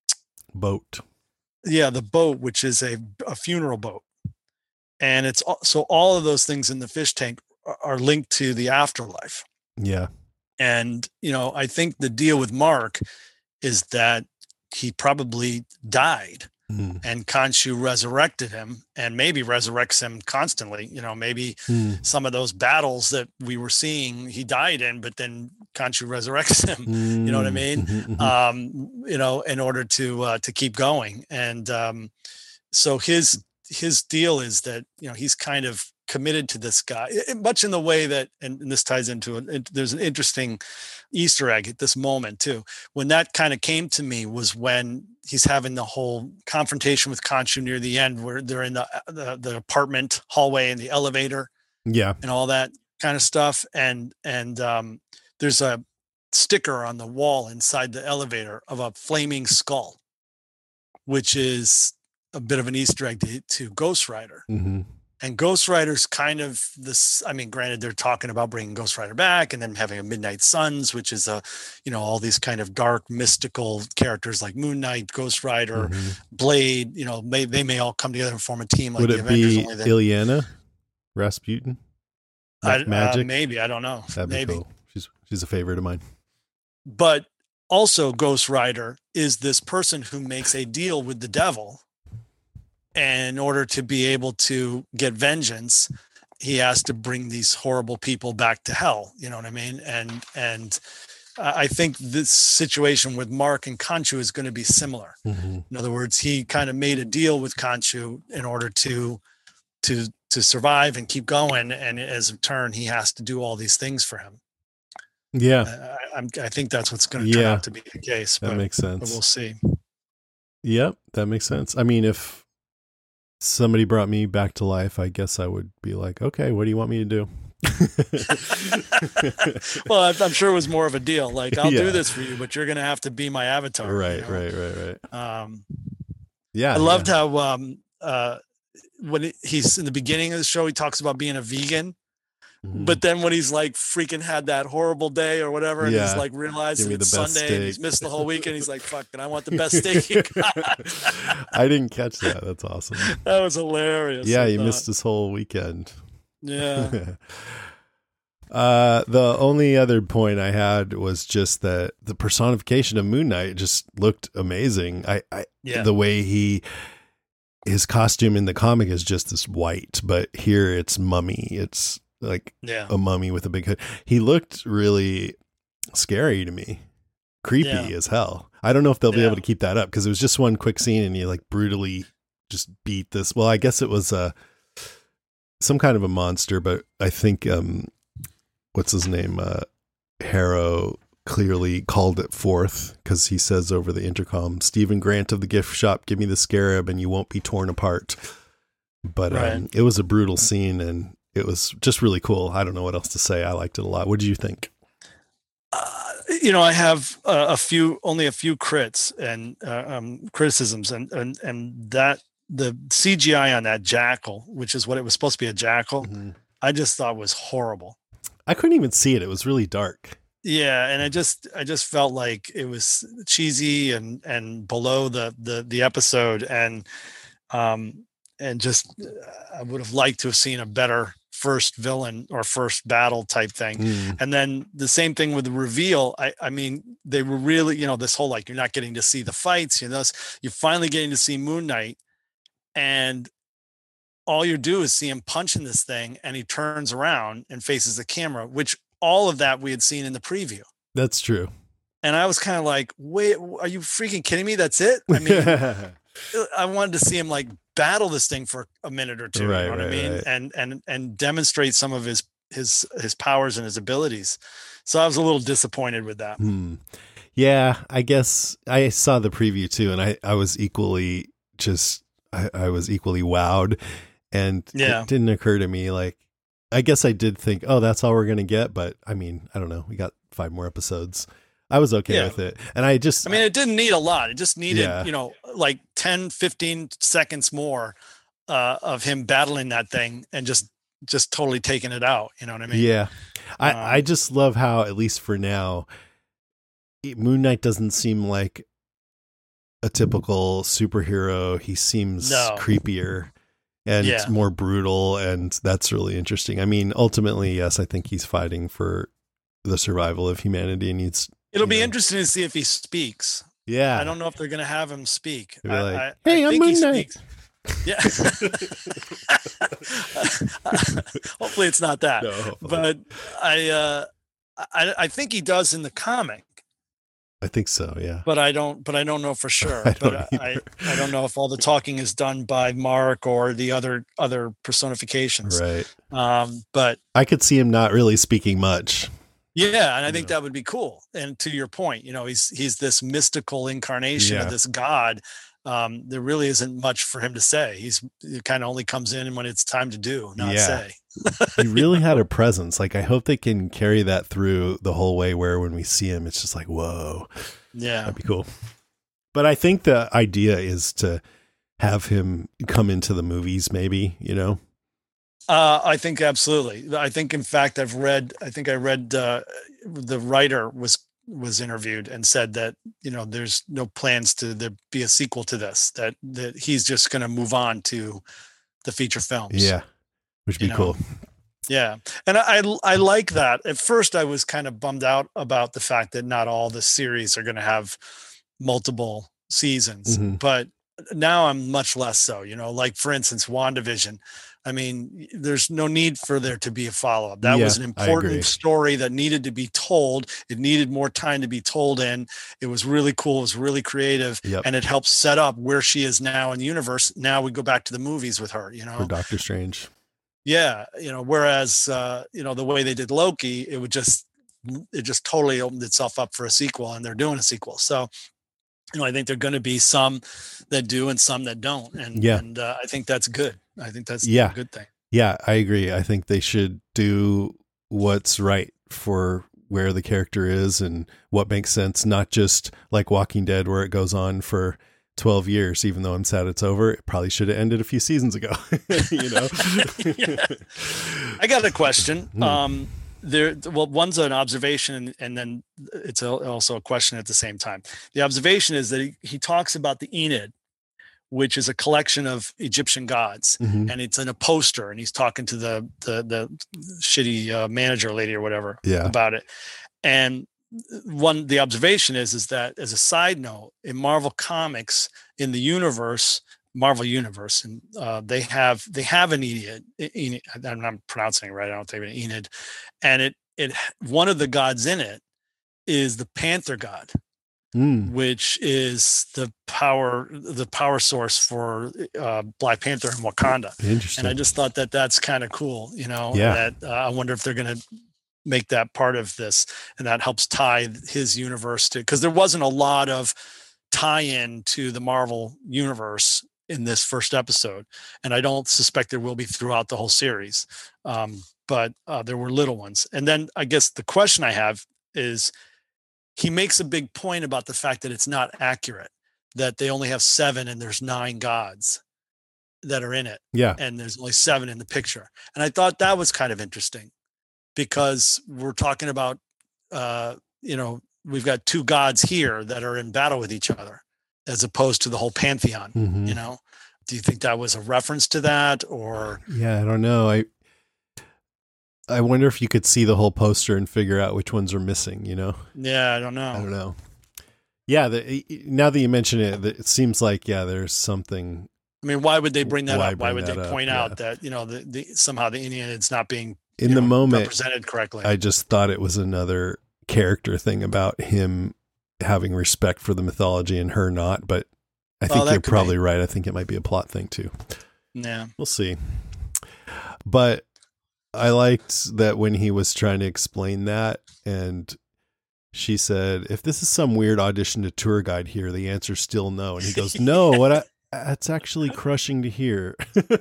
Speaker 4: boat.
Speaker 5: Yeah, the boat, which is a funeral boat. And it's so all of those things in the fish tank are linked to the afterlife.
Speaker 4: Yeah.
Speaker 5: And, you know, I think the deal with Mark is that he probably died and Khonshu resurrected him and maybe resurrects him constantly. You know, maybe some of those battles that we were seeing, he died in, but then Khonshu resurrects him. You know what I mean? You know, in order to keep going. And so his deal is that, you know, he's kind of committed to this guy, much in the way that, and this ties into it, there's an interesting Easter egg at this moment too. When that kind of came to me was when he's having the whole confrontation with Khonshu near the end, where they're in the apartment hallway and the elevator, and all that kind of stuff. And there's a sticker on the wall inside the elevator of a flaming skull, which is a bit of an Easter egg to Ghost Rider. And Ghost Rider's kind of this, I mean, granted, they're talking about bringing Ghost Rider back and then having a Midnight Suns, which is all these kind of dark, mystical characters like Moon Knight, Ghost Rider, Blade, you know, they may all come together and form a team like
Speaker 4: Would
Speaker 5: the
Speaker 4: it
Speaker 5: Avengers.
Speaker 4: be Ilyana Rasputin? Magic?
Speaker 5: Maybe, I don't know.
Speaker 4: That'd be cool. She's a favorite of mine.
Speaker 5: But also Ghost Rider is this person who makes a deal with the devil. And in order to be able to get vengeance, he has to bring these horrible people back to hell. You know what I mean? And I think this situation with Mark and Khonshu is going to be similar. In other words, he kind of made a deal with Khonshu in order to survive and keep going. And as a turn, he has to do all these things for him.
Speaker 4: Yeah.
Speaker 5: I think that's what's going to turn out to be the case.
Speaker 4: That makes sense.
Speaker 5: But we'll see.
Speaker 4: Yep, that makes sense. I mean, if somebody brought me back to life, I guess I would be like, okay, what do you want me to do?
Speaker 5: Well, I'm sure it was more of a deal. Like, I'll do this for you, but you're going to have to be my avatar.
Speaker 4: Right,
Speaker 5: you know?
Speaker 4: right. Yeah.
Speaker 5: I loved how when he's in the beginning of the show, he talks about being a vegan. But then when he's like freaking had that horrible day or whatever, and he's like realizing it's Sunday and he's missed the whole weekend, he's like, fuck it, I want the best steak you got.
Speaker 4: I didn't catch that. That's awesome.
Speaker 5: That was hilarious.
Speaker 4: Yeah, he missed his whole weekend.
Speaker 5: Yeah.
Speaker 4: The only other point I had was just that the personification of Moon Knight just looked amazing. The way his costume in the comic is just this white, but here it's mummy. It's like a mummy with a big hood. He looked really scary to me, creepy as hell. I don't know if they'll be able to keep that up, because it was just one quick scene and he like brutally just beat this. Well, I guess it was some kind of a monster, but I think what's his name, Harrow clearly called it forth, because he says over the intercom, "Stephen Grant of the gift shop, give me the scarab and you won't be torn apart." But it was a brutal scene and it was just really cool. I don't know what else to say. I liked it a lot. What did you think?
Speaker 5: I have only a few crits and criticisms, and that the CGI on that jackal, which is what it was supposed to be, a jackal, I just thought was horrible.
Speaker 4: I couldn't even see it. It was really dark.
Speaker 5: Yeah, and I just felt like it was cheesy and below the episode, and just I would have liked to have seen a better first villain or first battle type thing. And then the same thing with the reveal. I mean, they were really, this whole, like, you're not getting to see the fights, you're finally getting to see Moon Knight, and all you do is see him punching this thing and he turns around and faces the camera, which all of that we had seen in the preview.
Speaker 4: That's true.
Speaker 5: And I was kind of like, wait, are you freaking kidding me? That's it? I mean, I wanted to see him like battle this thing for a minute or two,
Speaker 4: right,
Speaker 5: you know what I mean? Right. And demonstrate some of his powers and his abilities. So I was a little disappointed with that.
Speaker 4: Yeah, I guess I saw the preview too, and I was equally I was equally wowed, and it didn't occur to me, like, I guess I did think, oh, that's all we're going to get. But I mean, I don't know. We got 5 more episodes. I was okay with it. And it
Speaker 5: didn't need a lot. It just needed, like 10, 15 seconds more of him battling that thing and just totally taking it out. You know what I mean?
Speaker 4: Yeah. I just love how, at least for now, Moon Knight doesn't seem like a typical superhero. He seems creepier and more brutal. And that's really interesting. I mean, ultimately, yes, I think he's fighting for the survival of humanity, and it'll
Speaker 5: be interesting to see if he speaks.
Speaker 4: Yeah.
Speaker 5: I don't know if they're going to have him speak.
Speaker 4: Hey, I'm Moon Knight.
Speaker 5: Yeah. Hopefully it's not that. No. But I think he does in the comic.
Speaker 4: I think so, yeah.
Speaker 5: But I don't know for sure. I don't know if all the talking is done by Mark or the other personifications.
Speaker 4: Right.
Speaker 5: But I
Speaker 4: could see him not really speaking much.
Speaker 5: Yeah, and I think that would be cool. And to your point, he's this mystical incarnation of this god. There really isn't much for him to say. He kind of only comes in when it's time to do, not say.
Speaker 4: He really had a presence. Like, I hope they can carry that through the whole way, where when we see him, it's just like, whoa.
Speaker 5: Yeah.
Speaker 4: That'd be cool. But I think the idea is to have him come into the movies, maybe,
Speaker 5: I think absolutely. I think, in fact, I read the writer was interviewed and said that, there's no plans to there be a sequel to this, that he's just going to move on to the feature films.
Speaker 4: Yeah. Which would be cool.
Speaker 5: Yeah. And I like that. At first I was kind of bummed out about the fact that not all the series are going to have multiple seasons, but now I'm much less so, like, for instance, WandaVision. I mean, there's no need for there to be a follow-up. That was an important story that needed to be told. It needed more time to be told in. It was really cool. It was really creative. And it helps set up where she is now in the universe. Now we go back to the movies with her,
Speaker 4: For Doctor Strange.
Speaker 5: Yeah, whereas the way they did Loki, it just totally opened itself up for a sequel, and they're doing a sequel. So, I think there are going to be some that do and some that don't, and I think that's good. I think that's a good thing.
Speaker 4: Yeah, I agree. I think they should do what's right for where the character is and what makes sense, not just like Walking Dead where it goes on for 12 years, even though I'm sad it's over. It probably should have ended a few seasons ago.
Speaker 5: I got a question. One's an observation, and then it's also a question at the same time. The observation is that he talks about the Enid, which is a collection of Egyptian gods, and it's in a poster, and he's talking to the shitty manager lady or whatever about it. And the observation is that, as a side note, in Marvel Comics, in the Marvel universe, and they have an Enid. I'm not pronouncing it right. I don't think it's Enid, and it one of the gods in it is the Panther god, which is the power source for Black Panther in Wakanda.
Speaker 4: Interesting.
Speaker 5: And I just thought that's kind of cool. That I wonder if they're going to make that part of this, and that helps tie his universe to, because there wasn't a lot of tie-in to the Marvel universe in this first episode, and I don't suspect there will be throughout the whole series, but there were little ones. And then I guess the question I have is, he makes a big point about the fact that it's not accurate, that they only have 7 and there's 9 gods that are in it, and there's only 7 in the picture. And I thought that was kind of interesting, because we're talking about we've got 2 gods here that are in battle with each other, as opposed to the whole pantheon. Do you think that was a reference to that, or? Yeah,
Speaker 4: I don't know. I wonder if you could see the whole poster and figure out which ones are missing,
Speaker 5: Yeah, I don't know.
Speaker 4: Yeah. Now that you mention it, it seems like, there's something.
Speaker 5: I mean, why would they bring that up? Why would they point out that, somehow the Ennead's not being
Speaker 4: in the moment
Speaker 5: represented correctly?
Speaker 4: I just thought it was another character thing about him having respect for the mythology and her not, but I think you're probably right. I think it might be a plot thing too.
Speaker 5: Yeah.
Speaker 4: We'll see. But I liked that when he was trying to explain that, and she said, if this is some weird audition to tour guide here, the answer's still no. And he goes, no, that's actually crushing to hear.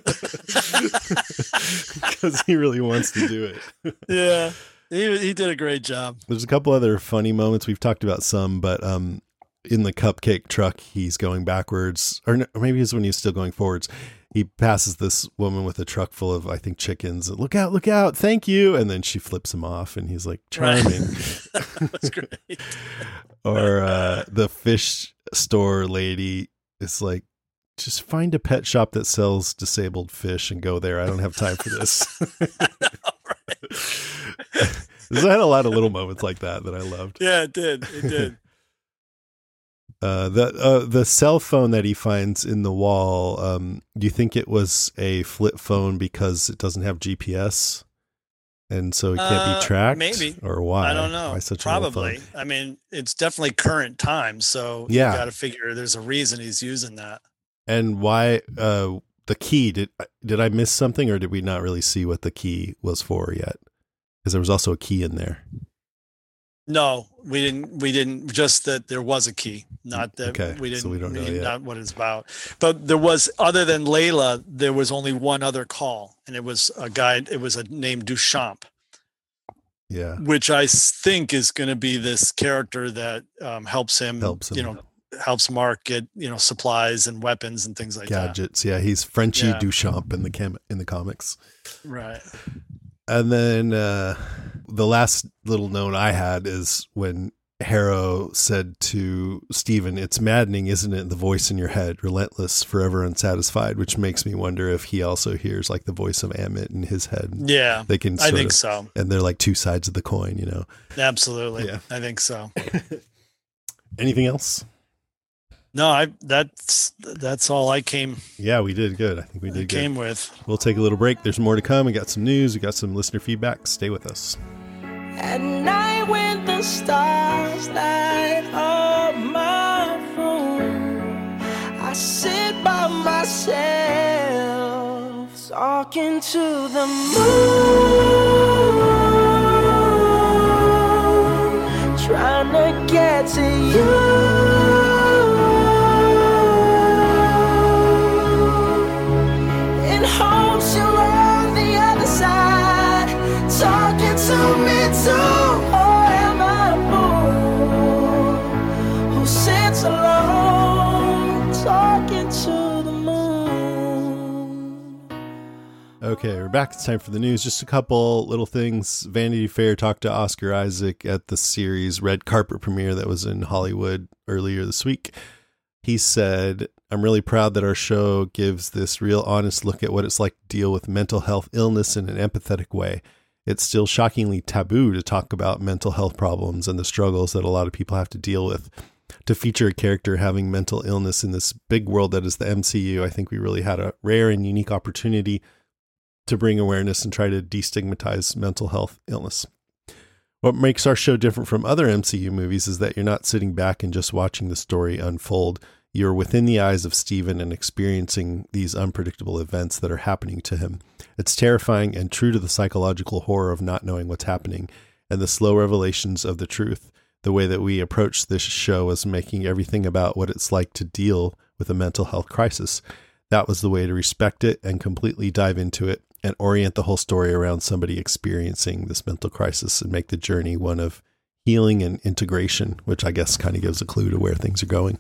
Speaker 4: Because he really wants to do it.
Speaker 5: Yeah. He did a great job.
Speaker 4: There's a couple other funny moments. We've talked about some, but in the cupcake truck, he's going backwards, or maybe it's when he's still going forwards. He passes this woman with a truck full of, I think, chickens. Look out, thank you. And then she flips him off, and he's like, charming.
Speaker 5: That's great.
Speaker 4: Or the fish store lady is like, just find a pet shop that sells disabled fish and go there. I don't have time for this.
Speaker 5: I know, right?
Speaker 4: This had a lot of little moments like that I loved.
Speaker 5: Yeah, it did.
Speaker 4: The cell phone that he finds in the wall, do you think it was a flip phone because it doesn't have GPS and so it can't be tracked?
Speaker 5: Maybe.
Speaker 4: Or why?
Speaker 5: I don't know.
Speaker 4: Why such
Speaker 5: Probably. I mean, it's definitely current time, so you got to figure there's a reason he's using that.
Speaker 4: And why the key, did I miss something, or did we not really see what the key was for yet? Because there was also a key in there.
Speaker 5: No, we didn't. Just that there was a key, not that we didn't.
Speaker 4: So we don't know yet.
Speaker 5: Not what it's about. But there was, other than Layla, there was only one other call, and it was a guy. It was a named Duchamp.
Speaker 4: Yeah.
Speaker 5: Which I think is going to be this character that helps him. Helps Mark get supplies and weapons and things like
Speaker 4: gadgets. Yeah, he's Frenchie Duchamp in the comics.
Speaker 5: Right.
Speaker 4: And then the last little note I had is when Harrow said to Stephen, "It's maddening, isn't it? The voice in your head, relentless, forever unsatisfied," which makes me wonder if he also hears like the voice of Amit in his head.
Speaker 5: Yeah,
Speaker 4: they can.
Speaker 5: I think so.
Speaker 4: And they're like two sides of the coin,
Speaker 5: Absolutely. Yeah, I think so.
Speaker 4: Anything else?
Speaker 5: No, that's all I came.
Speaker 4: Yeah, we did good. I think we did good.
Speaker 5: Came with.
Speaker 4: We'll take a little break. There's more to come. We got some news. We got some listener feedback. Stay with us.
Speaker 11: At night when the stars light up my room, I sit by myself Talking to the moon, trying to get to you. In hopes you're on the other side, talking to me too. Or am I a fool who sits alone, talking to the moon?
Speaker 4: Okay, we're back. It's time for the news. Just a couple little things. Vanity Fair talked to Oscar Isaac at the series red carpet premiere that was in Hollywood earlier this week. He said, "I'm really proud that our show gives this real honest look at what it's like to deal with mental health illness in an empathetic way. It's still shockingly taboo to talk about mental health problems and the struggles that a lot of people have to deal with. To feature a character having mental illness in this big world that is the MCU, I think we really had a rare and unique opportunity to bring awareness and try to destigmatize mental health illness. What makes our show different from other MCU movies is that you're not sitting back and just watching the story unfold. You're within the eyes of Steven and experiencing these unpredictable events that are happening to him. It's terrifying and true to the psychological horror of not knowing what's happening and the slow revelations of the truth. The way that we approach this show is making everything about what it's like to deal with a mental health crisis. That was the way to respect it and completely dive into it and orient the whole story around somebody experiencing this mental crisis and make the journey one of healing and integration," which I guess kind of gives a clue to where things are going.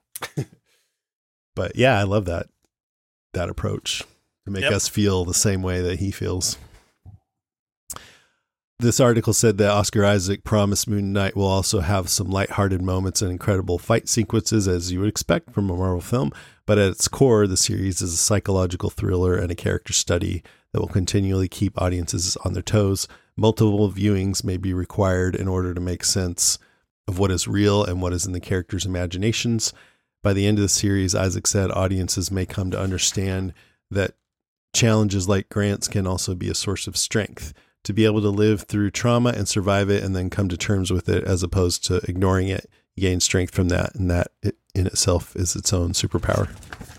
Speaker 4: But yeah, I love that approach to make us feel the same way that he feels. This article said that Oscar Isaac promised Moon Knight will also have some lighthearted moments and incredible fight sequences, as you would expect from a Marvel film. But at its core, the series is a psychological thriller and a character study that will continually keep audiences on their toes. Multiple viewings may be required in order to make sense of what is real and what is in the characters' imaginations. By the end of the series, Isaac said audiences may come to understand that challenges like Grant's can also be a source of strength. To be able to live through trauma and survive it and then come to terms with it as opposed to ignoring it, you gain strength from that, and that in itself is its own superpower.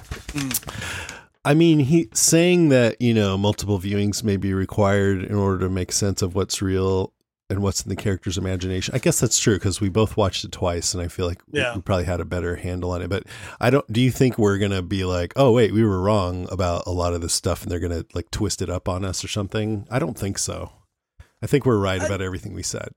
Speaker 4: I mean, he saying that, multiple viewings may be required in order to make sense of what's real and what's in the character's imagination. I guess that's true because we both watched it twice and I feel like we probably had a better handle on it. But do you think we're going to be like, oh, wait, we were wrong about a lot of this stuff and they're going to like twist it up on us or something? I don't think so. I think we're right about everything we said.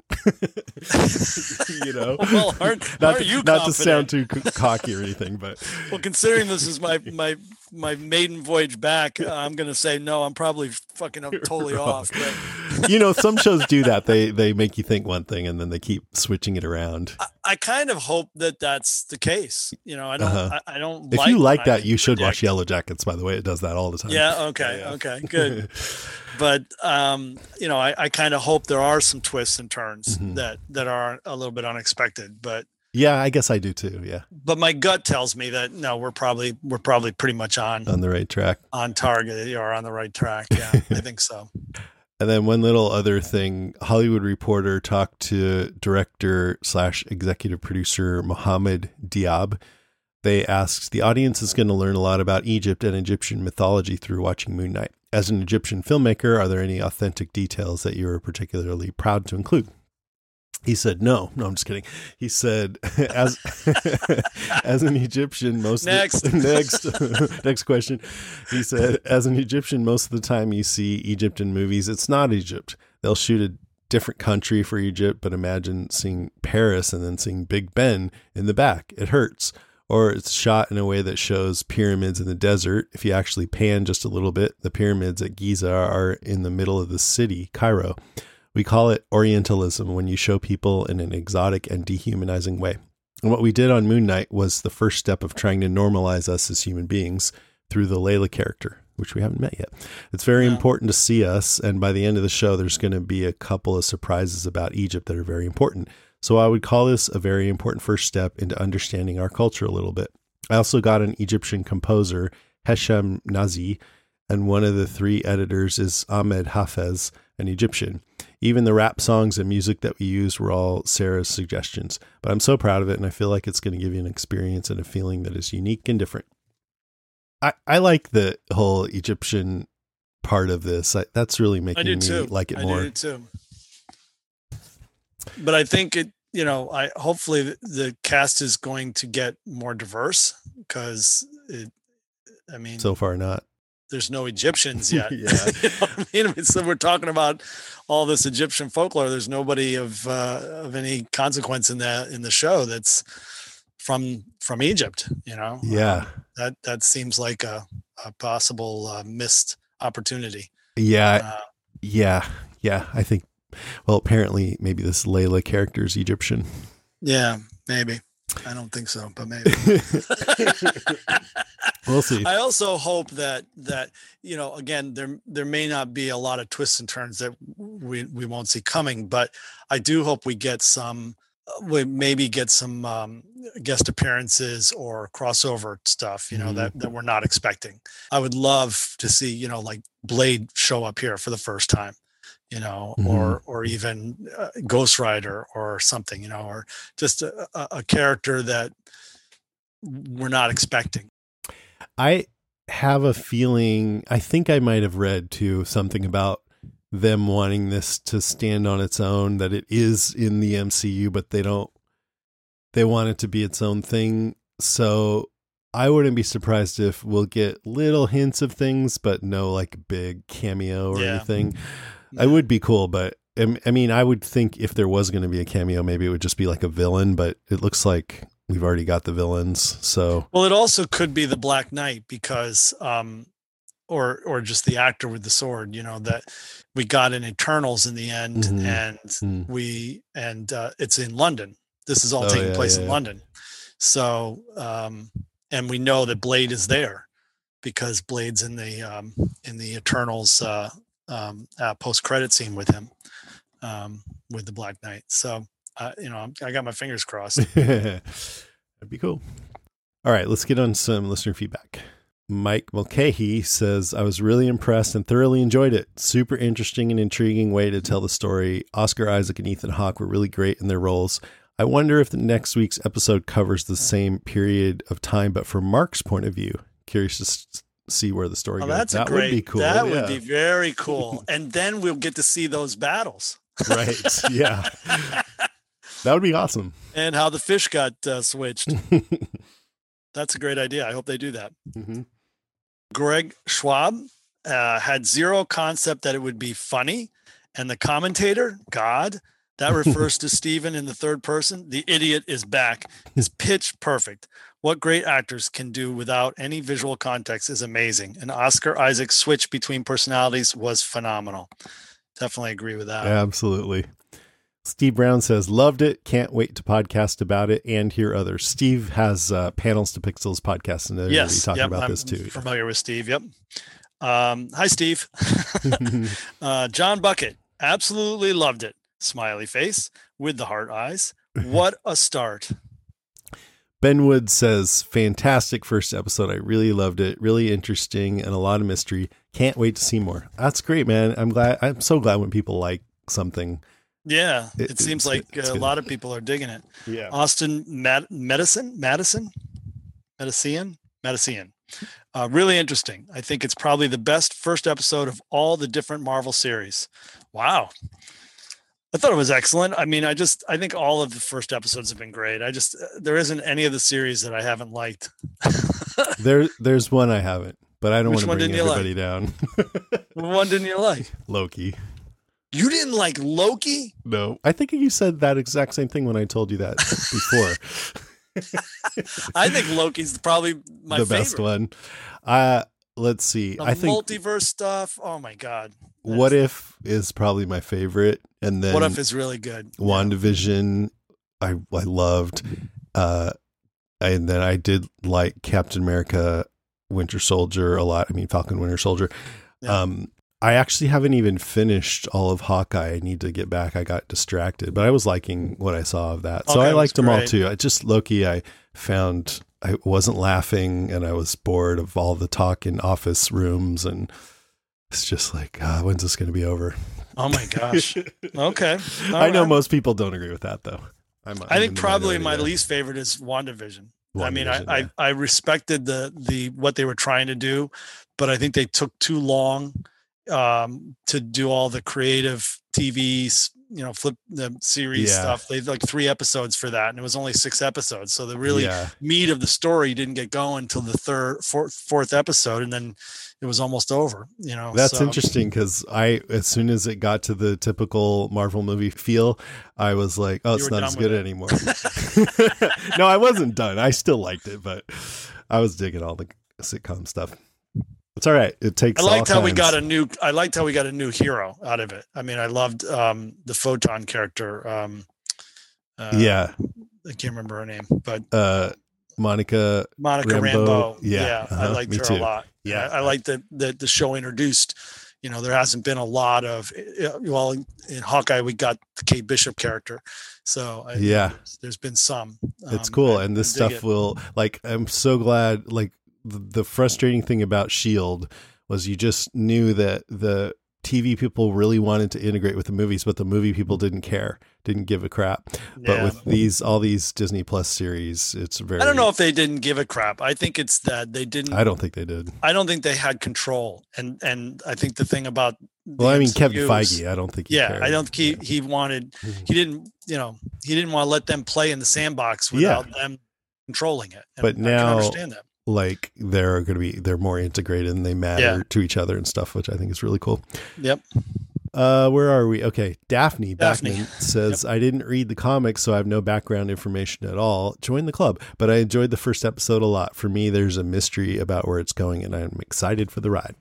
Speaker 5: Well, aren't you
Speaker 4: not to sound too cocky or anything, but
Speaker 5: well, considering this is my maiden voyage back, I'm going to say no. I'm probably fucking totally off. But
Speaker 4: some shows do that. They make you think one thing and then they keep switching it around.
Speaker 5: I kind of hope that that's the case. I don't.
Speaker 4: If you like that, you should watch Yellow Jackets. By the way, it does that all the time.
Speaker 5: Yeah. Okay. Okay. Good. But I kind of hope there are some twists and turns that are a little bit unexpected. But
Speaker 4: yeah, I guess I do too. Yeah.
Speaker 5: But my gut tells me that no, we're probably pretty much on
Speaker 4: the right track,
Speaker 5: on target, or on the right track. Yeah, I think so.
Speaker 4: And then one little other thing, Hollywood Reporter talked to director/executive producer Mohammed Diab. They asked, the audience is going to learn a lot about Egypt and Egyptian mythology through watching Moon Knight. As an Egyptian filmmaker, are there any authentic details that you're particularly proud to include? He said, no, I'm just kidding. He said, as an Egyptian, next question. He said, as an Egyptian, most of the time you see Egypt in movies, it's not Egypt. They'll shoot a different country for Egypt, but imagine seeing Paris and then seeing Big Ben in the back. It hurts. Or it's shot in a way that shows pyramids in the desert. If you actually pan just a little bit, the pyramids at Giza are in the middle of the city, Cairo. We call it Orientalism when you show people in an exotic and dehumanizing way. And what we did on Moon Knight was the first step of trying to normalize us as human beings through the Layla character, which we haven't met yet. It's very important to see us, and by the end of the show, there's going to be a couple of surprises about Egypt that are very important. So I would call this a very important first step into understanding our culture a little bit. I also got an Egyptian composer, Hesham Nazi, and one of the 3 editors is Ahmed Hafez, an Egyptian. Even the rap songs and music that we used were all Sarah's suggestions. But I'm so proud of it, and I feel like it's going to give you an experience and a feeling that is unique and different. I like the whole Egyptian part of this. That's really making me like it more.
Speaker 5: I do too. But I think hopefully the cast is going to get more diverse because
Speaker 4: so far not.
Speaker 5: There's no Egyptians yet.
Speaker 4: Yeah.
Speaker 5: You know what I mean? So we're talking about all this Egyptian folklore. There's nobody of any consequence in the show that's from Egypt, you know?
Speaker 4: Yeah.
Speaker 5: That seems like a possible missed opportunity.
Speaker 4: Yeah. Yeah. I think, well, apparently maybe this Layla character is Egyptian.
Speaker 5: Yeah, maybe. I don't think so, but maybe.
Speaker 4: We'll see.
Speaker 5: I also hope that again, there may not be a lot of twists and turns that we won't see coming, but I do hope we get some guest appearances or crossover stuff, that we're not expecting. I would love to see, like Blade show up here for the first time, or even Ghost Rider or something, or just a character that we're not expecting.
Speaker 4: I have a feeling, I think I might have read too, something about them wanting this to stand on its own, that it is in the MCU, but they want it to be its own thing. So I wouldn't be surprised if we'll get little hints of things, but no like big cameo or anything. It would be cool, but I mean, I would think if there was going to be a cameo, maybe it would just be like a villain, but it looks like we've already got the villains. So,
Speaker 5: well, it also could be the Black Knight because, or just the actor with the sword, that we got in Eternals in the end, and it's in London. This is all taking place in London. So, and we know that Blade is there because Blade's in the Eternals post-credit scene with him, with the Black Knight. So, I got my fingers crossed.
Speaker 4: That'd be cool. All right, let's get on some listener feedback. Mike Mulcahy says, I was really impressed and thoroughly enjoyed it. Super interesting and intriguing way to tell the story. Oscar Isaac and Ethan Hawke were really great in their roles. I wonder if the next week's episode covers the same period of time, but from Mark's point of view. Curious to see where the story goes.
Speaker 5: That would be cool. That would be very cool. And then we'll get to see those battles.
Speaker 4: Right. Yeah. That would be awesome.
Speaker 5: And how the fish got switched. That's a great idea. I hope they do that.
Speaker 4: Mm-hmm.
Speaker 5: Greg Schwab had zero concept that it would be funny. And the commentator, God, that refers to Steven in the third person. The idiot is back. Is pitch perfect. What great actors can do without any visual context is amazing. And Oscar Isaac's switch between personalities was phenomenal. Definitely agree with that.
Speaker 4: Absolutely. Steve Brown says, loved it. Can't wait to podcast about it and hear others. Steve has Panels to Pixels podcast, and they're going to be talking about this too.
Speaker 5: Familiar with Steve. Yep. Hi, Steve. John Bucket. Absolutely loved it. Smiley face with the heart eyes. What a start.
Speaker 4: Ben Wood says, fantastic first episode. I really loved it. Really interesting and a lot of mystery. Can't wait to see more. That's great, man. I'm so glad when people like something.
Speaker 5: Yeah, it seems like a lot of people are digging it.
Speaker 4: Yeah.
Speaker 5: Austin Madison. Really interesting. I think it's probably the best first episode of all the different Marvel series. Wow. I thought it was excellent. I mean, I think all of the first episodes have been great. There isn't any of the series that I haven't liked.
Speaker 4: There's one I haven't, but I don't want to bring everybody down.
Speaker 5: What one didn't you like?
Speaker 4: Loki.
Speaker 5: You didn't like Loki?
Speaker 4: No. I think you said that exact same thing when I told you that before.
Speaker 5: I think Loki's probably my favorite.
Speaker 4: Best one. Let's see.
Speaker 5: I think multiverse stuff. Oh my God.
Speaker 4: What If is probably my favorite. And then
Speaker 5: What If is really good.
Speaker 4: WandaVision, I loved. And then I did like Captain America, Winter Soldier a lot. I mean, Falcon, Winter Soldier. Yeah. I actually haven't even finished all of Hawkeye. I need to get back. I got distracted, but I was liking what I saw of that. So I liked them all too. Loki, I found I wasn't laughing and I was bored of all the talk in office rooms. And it's just like, when's this going to be over?
Speaker 5: Oh my gosh. Okay.
Speaker 4: I know most people don't agree with that though.
Speaker 5: I think probably my least favorite is WandaVision. I mean, I respected the what they were trying to do, but I think they took too long to do all the creative TVs, flip the series stuff. They had like 3 episodes for that, and it was only 6 episodes. So the really meat of the story didn't get going until the fourth episode, and then it was almost over.
Speaker 4: That's interesting, because as soon as it got to the typical Marvel movie feel, I was like, oh, it's not as good anymore. No, I wasn't done. I still liked it, but I was digging all the sitcom stuff. It's all right. It takes.
Speaker 5: I liked how we got a new hero out of it. I mean, I loved the Photon character. I can't remember her name, but
Speaker 4: Monica
Speaker 5: Rambeau.
Speaker 4: Yeah,
Speaker 5: I liked her a lot. Yeah, I like that the show introduced. There hasn't been a lot of. Well, in Hawkeye, we got the Kate Bishop character, so there's been some.
Speaker 4: It's cool, and this stuff will I'm so glad. The frustrating thing about S.H.I.E.L.D. was you just knew that the TV people really wanted to integrate with the movies, but the movie people didn't give a crap. But with all these Disney Plus series, it's very.
Speaker 5: I don't know if they didn't give a crap. I think it's that they didn't.
Speaker 4: I don't think they did.
Speaker 5: I don't think they had control, and I think the thing about
Speaker 4: Kevin Feige, I don't think. Cared.
Speaker 5: I don't think he wanted. He didn't. He didn't want to let them play in the sandbox without them controlling it. And
Speaker 4: but now,
Speaker 5: I can understand that.
Speaker 4: They're more integrated and they matter to each other and stuff, which I think is really cool.
Speaker 5: Yep.
Speaker 4: Where are we? Okay. Daphne Backman says, I didn't read the comics, so I have no background information at all. Join the club, but I enjoyed the first episode a lot. For me, there's a mystery about where it's going, and I'm excited for the ride.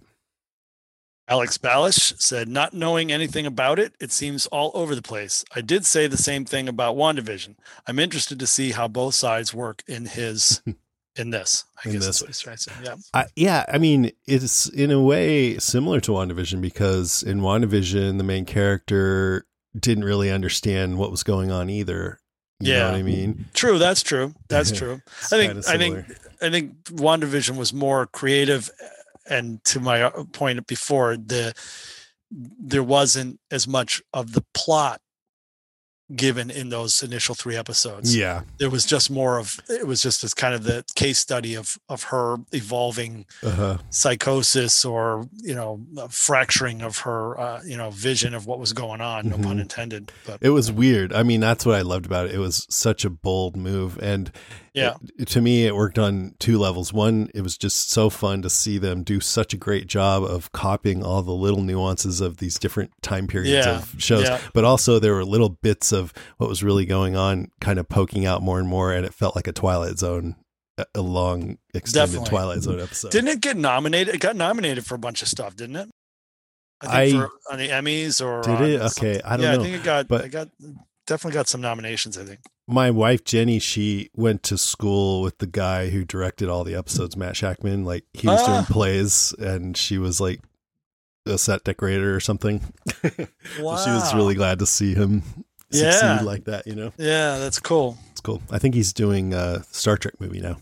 Speaker 5: Alex Balish said, not knowing anything about it, it seems all over the place. I did say the same thing about WandaVision. I'm interested to see how both sides work in this. I guess that's what he's trying to say.
Speaker 4: Yeah. I mean, it's in a way similar to WandaVision, because in WandaVision, the main character didn't really understand what was going on either. You know what I mean?
Speaker 5: True. That's true. That's true. I think WandaVision was more creative. And to my point before, there wasn't as much of the plot given in those initial 3 episodes.
Speaker 4: Yeah.
Speaker 5: There was just it was just as kind of the case study of her evolving psychosis, or, fracturing of her, vision of what was going on, no pun intended. But
Speaker 4: it was weird. I mean, that's what I loved about it. It was such a bold move. And to me, it worked on 2 levels. One, it was just so fun to see them do such a great job of copying all the little nuances of these different time periods of shows. Yeah. But also there were little bits of what was really going on kind of poking out more and more. And it felt like a Twilight Zone, a long extended Twilight Zone episode.
Speaker 5: Didn't it get nominated? It got nominated for a bunch of stuff, didn't it? I think on the Emmys or
Speaker 4: did it? Okay. I don't know.
Speaker 5: I think it got definitely got some nominations, I think.
Speaker 4: My wife, Jenny, she went to school with the guy who directed all the episodes, Matt Shackman. He was doing plays, and she was like a set decorator or something.
Speaker 5: Wow.
Speaker 4: So she was really glad to see him succeed like that,
Speaker 5: Yeah, that's cool.
Speaker 4: It's cool. I think he's doing a Star Trek movie now.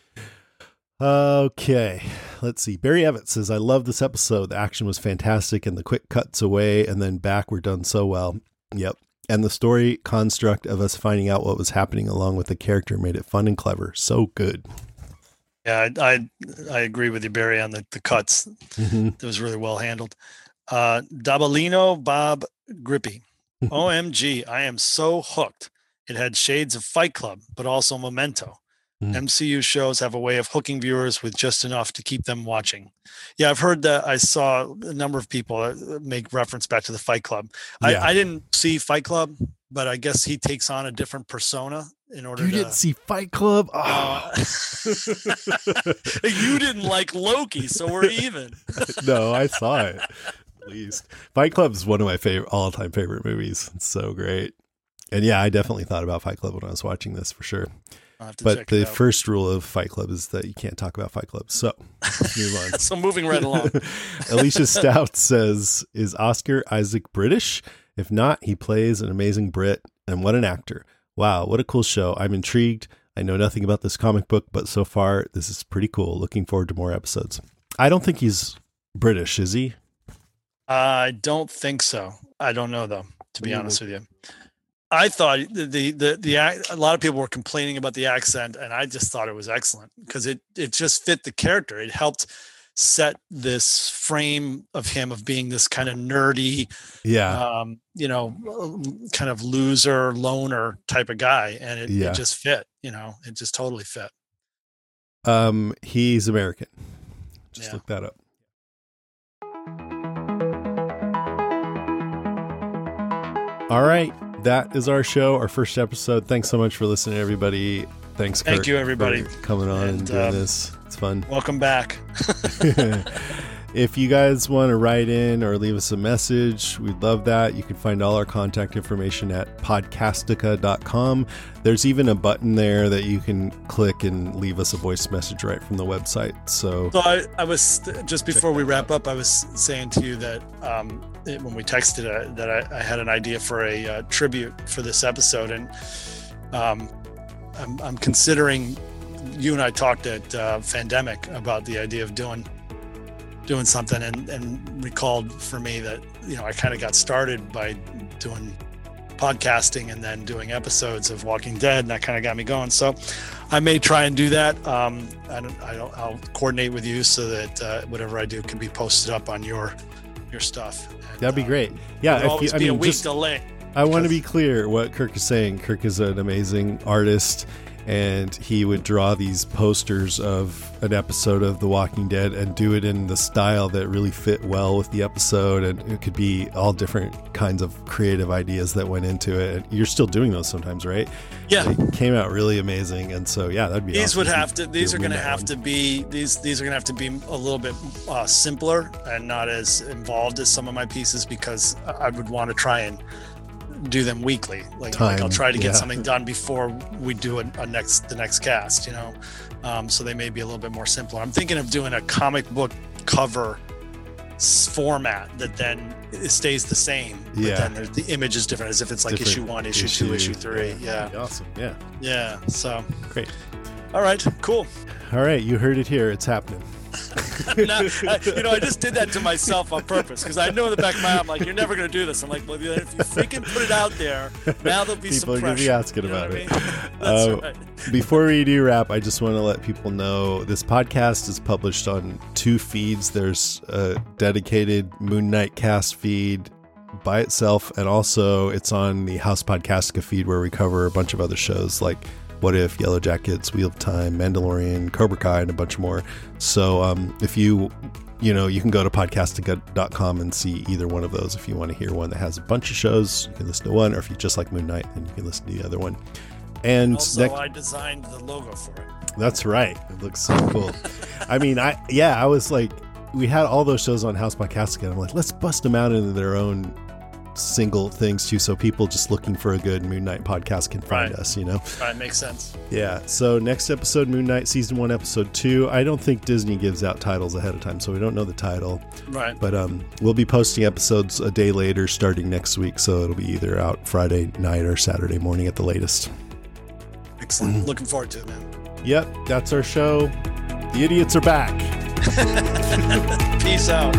Speaker 4: Okay, let's see. Barry Evans says, I love this episode. The action was fantastic, and the quick cuts away and then back were done so well. Yep. And the story construct of us finding out what was happening along with the character made it fun and clever. So good.
Speaker 5: Yeah, I agree with you, Barry, on the cuts. It was really well handled. Dabalino Bob Grippy. OMG, I am so hooked. It had shades of Fight Club, but also Memento. MCU shows have a way of hooking viewers with just enough to keep them watching. Yeah, I've heard that. I saw a number of people make reference back to the Fight Club. Yeah. I didn't see Fight Club, but I guess he takes on a different persona in order
Speaker 4: You didn't see Fight Club?
Speaker 5: Oh. You didn't like Loki, so we're even.
Speaker 4: No, I saw it. At least. Fight Club is one of my all-time favorite movies. It's so great. And yeah, I definitely thought about Fight Club when I was watching this, for sure. But the first rule of Fight Club is that you can't talk about Fight Club. So let's move on.
Speaker 5: So moving right along.
Speaker 4: Alicia Stout says, is Oscar Isaac British? If not, he plays an amazing Brit, and what an actor. Wow, what a cool show. I'm intrigued. I know nothing about this comic book, but so far this is pretty cool. Looking forward to more episodes. I don't think he's British, is he?
Speaker 5: I don't think so. I don't know, though, to be honest with you. I thought a lot of people were complaining about the accent, and I just thought it was excellent because it just fit the character. It helped set this frame of him of being this kind of nerdy, kind of loser, loner type of guy. And it just fit, it just totally fit.
Speaker 4: He's American. Just look that up. All right. That is our show, our first episode. Thanks so much for listening, everybody. Thanks, Kirk.
Speaker 5: Thank you, everybody,
Speaker 4: for coming on and doing this. It's fun.
Speaker 5: Welcome back.
Speaker 4: If you guys want to write in or leave us a message, we'd love that. You can find all our contact information at podcastica.com. There's even a button there that you can click and leave us a voice message right from the website. So
Speaker 5: I was, just before we wrap up, I was saying to you that when we texted that I had an idea for a tribute for this episode. And I'm considering, you and I talked at Fandemic about the idea of doing something, and recalled for me that I kind of got started by doing podcasting and then doing episodes of Walking Dead, and that kind of got me going. So I may try and do that. I'll coordinate with you so that whatever I do can be posted up on your stuff. And,
Speaker 4: that'd be great. Yeah,
Speaker 5: be a week delay.
Speaker 4: I want to be clear what Kirk is saying. Kirk is an amazing artist, and he would draw these posters of an episode of The Walking Dead and do it in the style that really fit well with the episode. And it could be all different kinds of creative ideas that went into it. And you're still doing those sometimes, right?
Speaker 5: Yeah.
Speaker 4: It came out really amazing. And so, that'd be
Speaker 5: these
Speaker 4: awesome.
Speaker 5: These are going to have to be a little bit simpler and not as involved as some of my pieces, because I would want to try and do them weekly. Like I'll try to get something done before we do the next cast, so they may be a little bit more simpler. I'm thinking of doing a comic book cover format that then it stays the same, but then the image is different, as if it's like issue 1, issue 2, issue 3.
Speaker 4: Awesome.
Speaker 5: So
Speaker 4: great.
Speaker 5: All right, cool.
Speaker 4: All right, you heard it here. It's happening.
Speaker 5: I just did that to myself on purpose, because I know in the back of my head, I'm like, you're never going to do this. I'm like, well, if you freaking put it out there, now there'll be
Speaker 4: people
Speaker 5: some pressure.
Speaker 4: People are going to be asking about it.
Speaker 5: That's right.
Speaker 4: Before we do wrap, I just want to let people know this podcast is published on 2 feeds. There's a dedicated Moon Knight cast feed by itself, and also it's on the House Podcastica feed, where we cover a bunch of other shows like What If, Yellow Jackets, Wheel of Time, Mandalorian, Cobra Kai, and a bunch more. So if you can go to podcastica.com and see either one of those. If you want to hear one that has a bunch of shows, you can listen to one, or if you just like Moon Knight, then you can listen to the other one. And
Speaker 5: also, I designed the logo for it.
Speaker 4: That's right. It looks so cool. I mean, I was like, we had all those shows on House Podcastica, and I'm like, let's bust them out into their own single things too, so people just looking for a good Moon Knight podcast can find us,
Speaker 5: Right, makes sense.
Speaker 4: Yeah. So next episode, Moon Knight season 1, episode 2. I don't think Disney gives out titles ahead of time, so we don't know the title.
Speaker 5: Right.
Speaker 4: But we'll be posting episodes a day later starting next week, so it'll be either out Friday night or Saturday morning at the latest.
Speaker 5: Excellent. Looking forward to it, man.
Speaker 4: Yep, that's our show. The idiots are back.
Speaker 5: Peace out.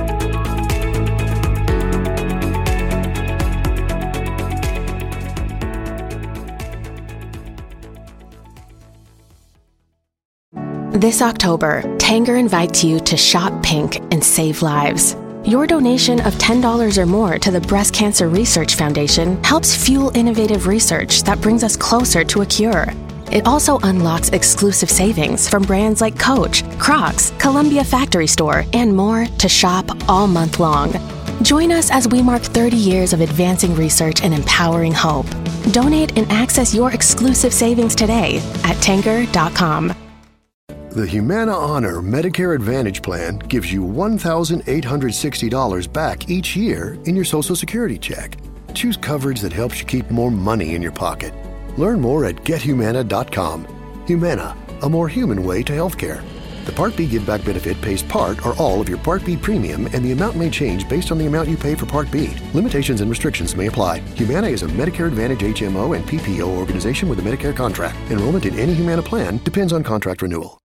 Speaker 12: This October, Tanger invites you to shop pink and save lives. Your donation of $10 or more to the Breast Cancer Research Foundation helps fuel innovative research that brings us closer to a cure. It also unlocks exclusive savings from brands like Coach, Crocs, Columbia Factory Store, and more to shop all month long. Join us as we mark 30 years of advancing research and empowering hope. Donate and access your exclusive savings today at Tanger.com.
Speaker 1: The Humana Honor Medicare Advantage Plan gives you $1,860 back each year in your Social Security check. Choose coverage that helps you keep more money in your pocket. Learn more at GetHumana.com. Humana, a more human way to healthcare. The Part B Give Back benefit pays part or all of your Part B premium, and the amount may change based on the amount you pay for Part B. Limitations and restrictions may apply. Humana is a Medicare Advantage HMO and PPO organization with a Medicare contract. Enrollment in any Humana plan depends on contract renewal.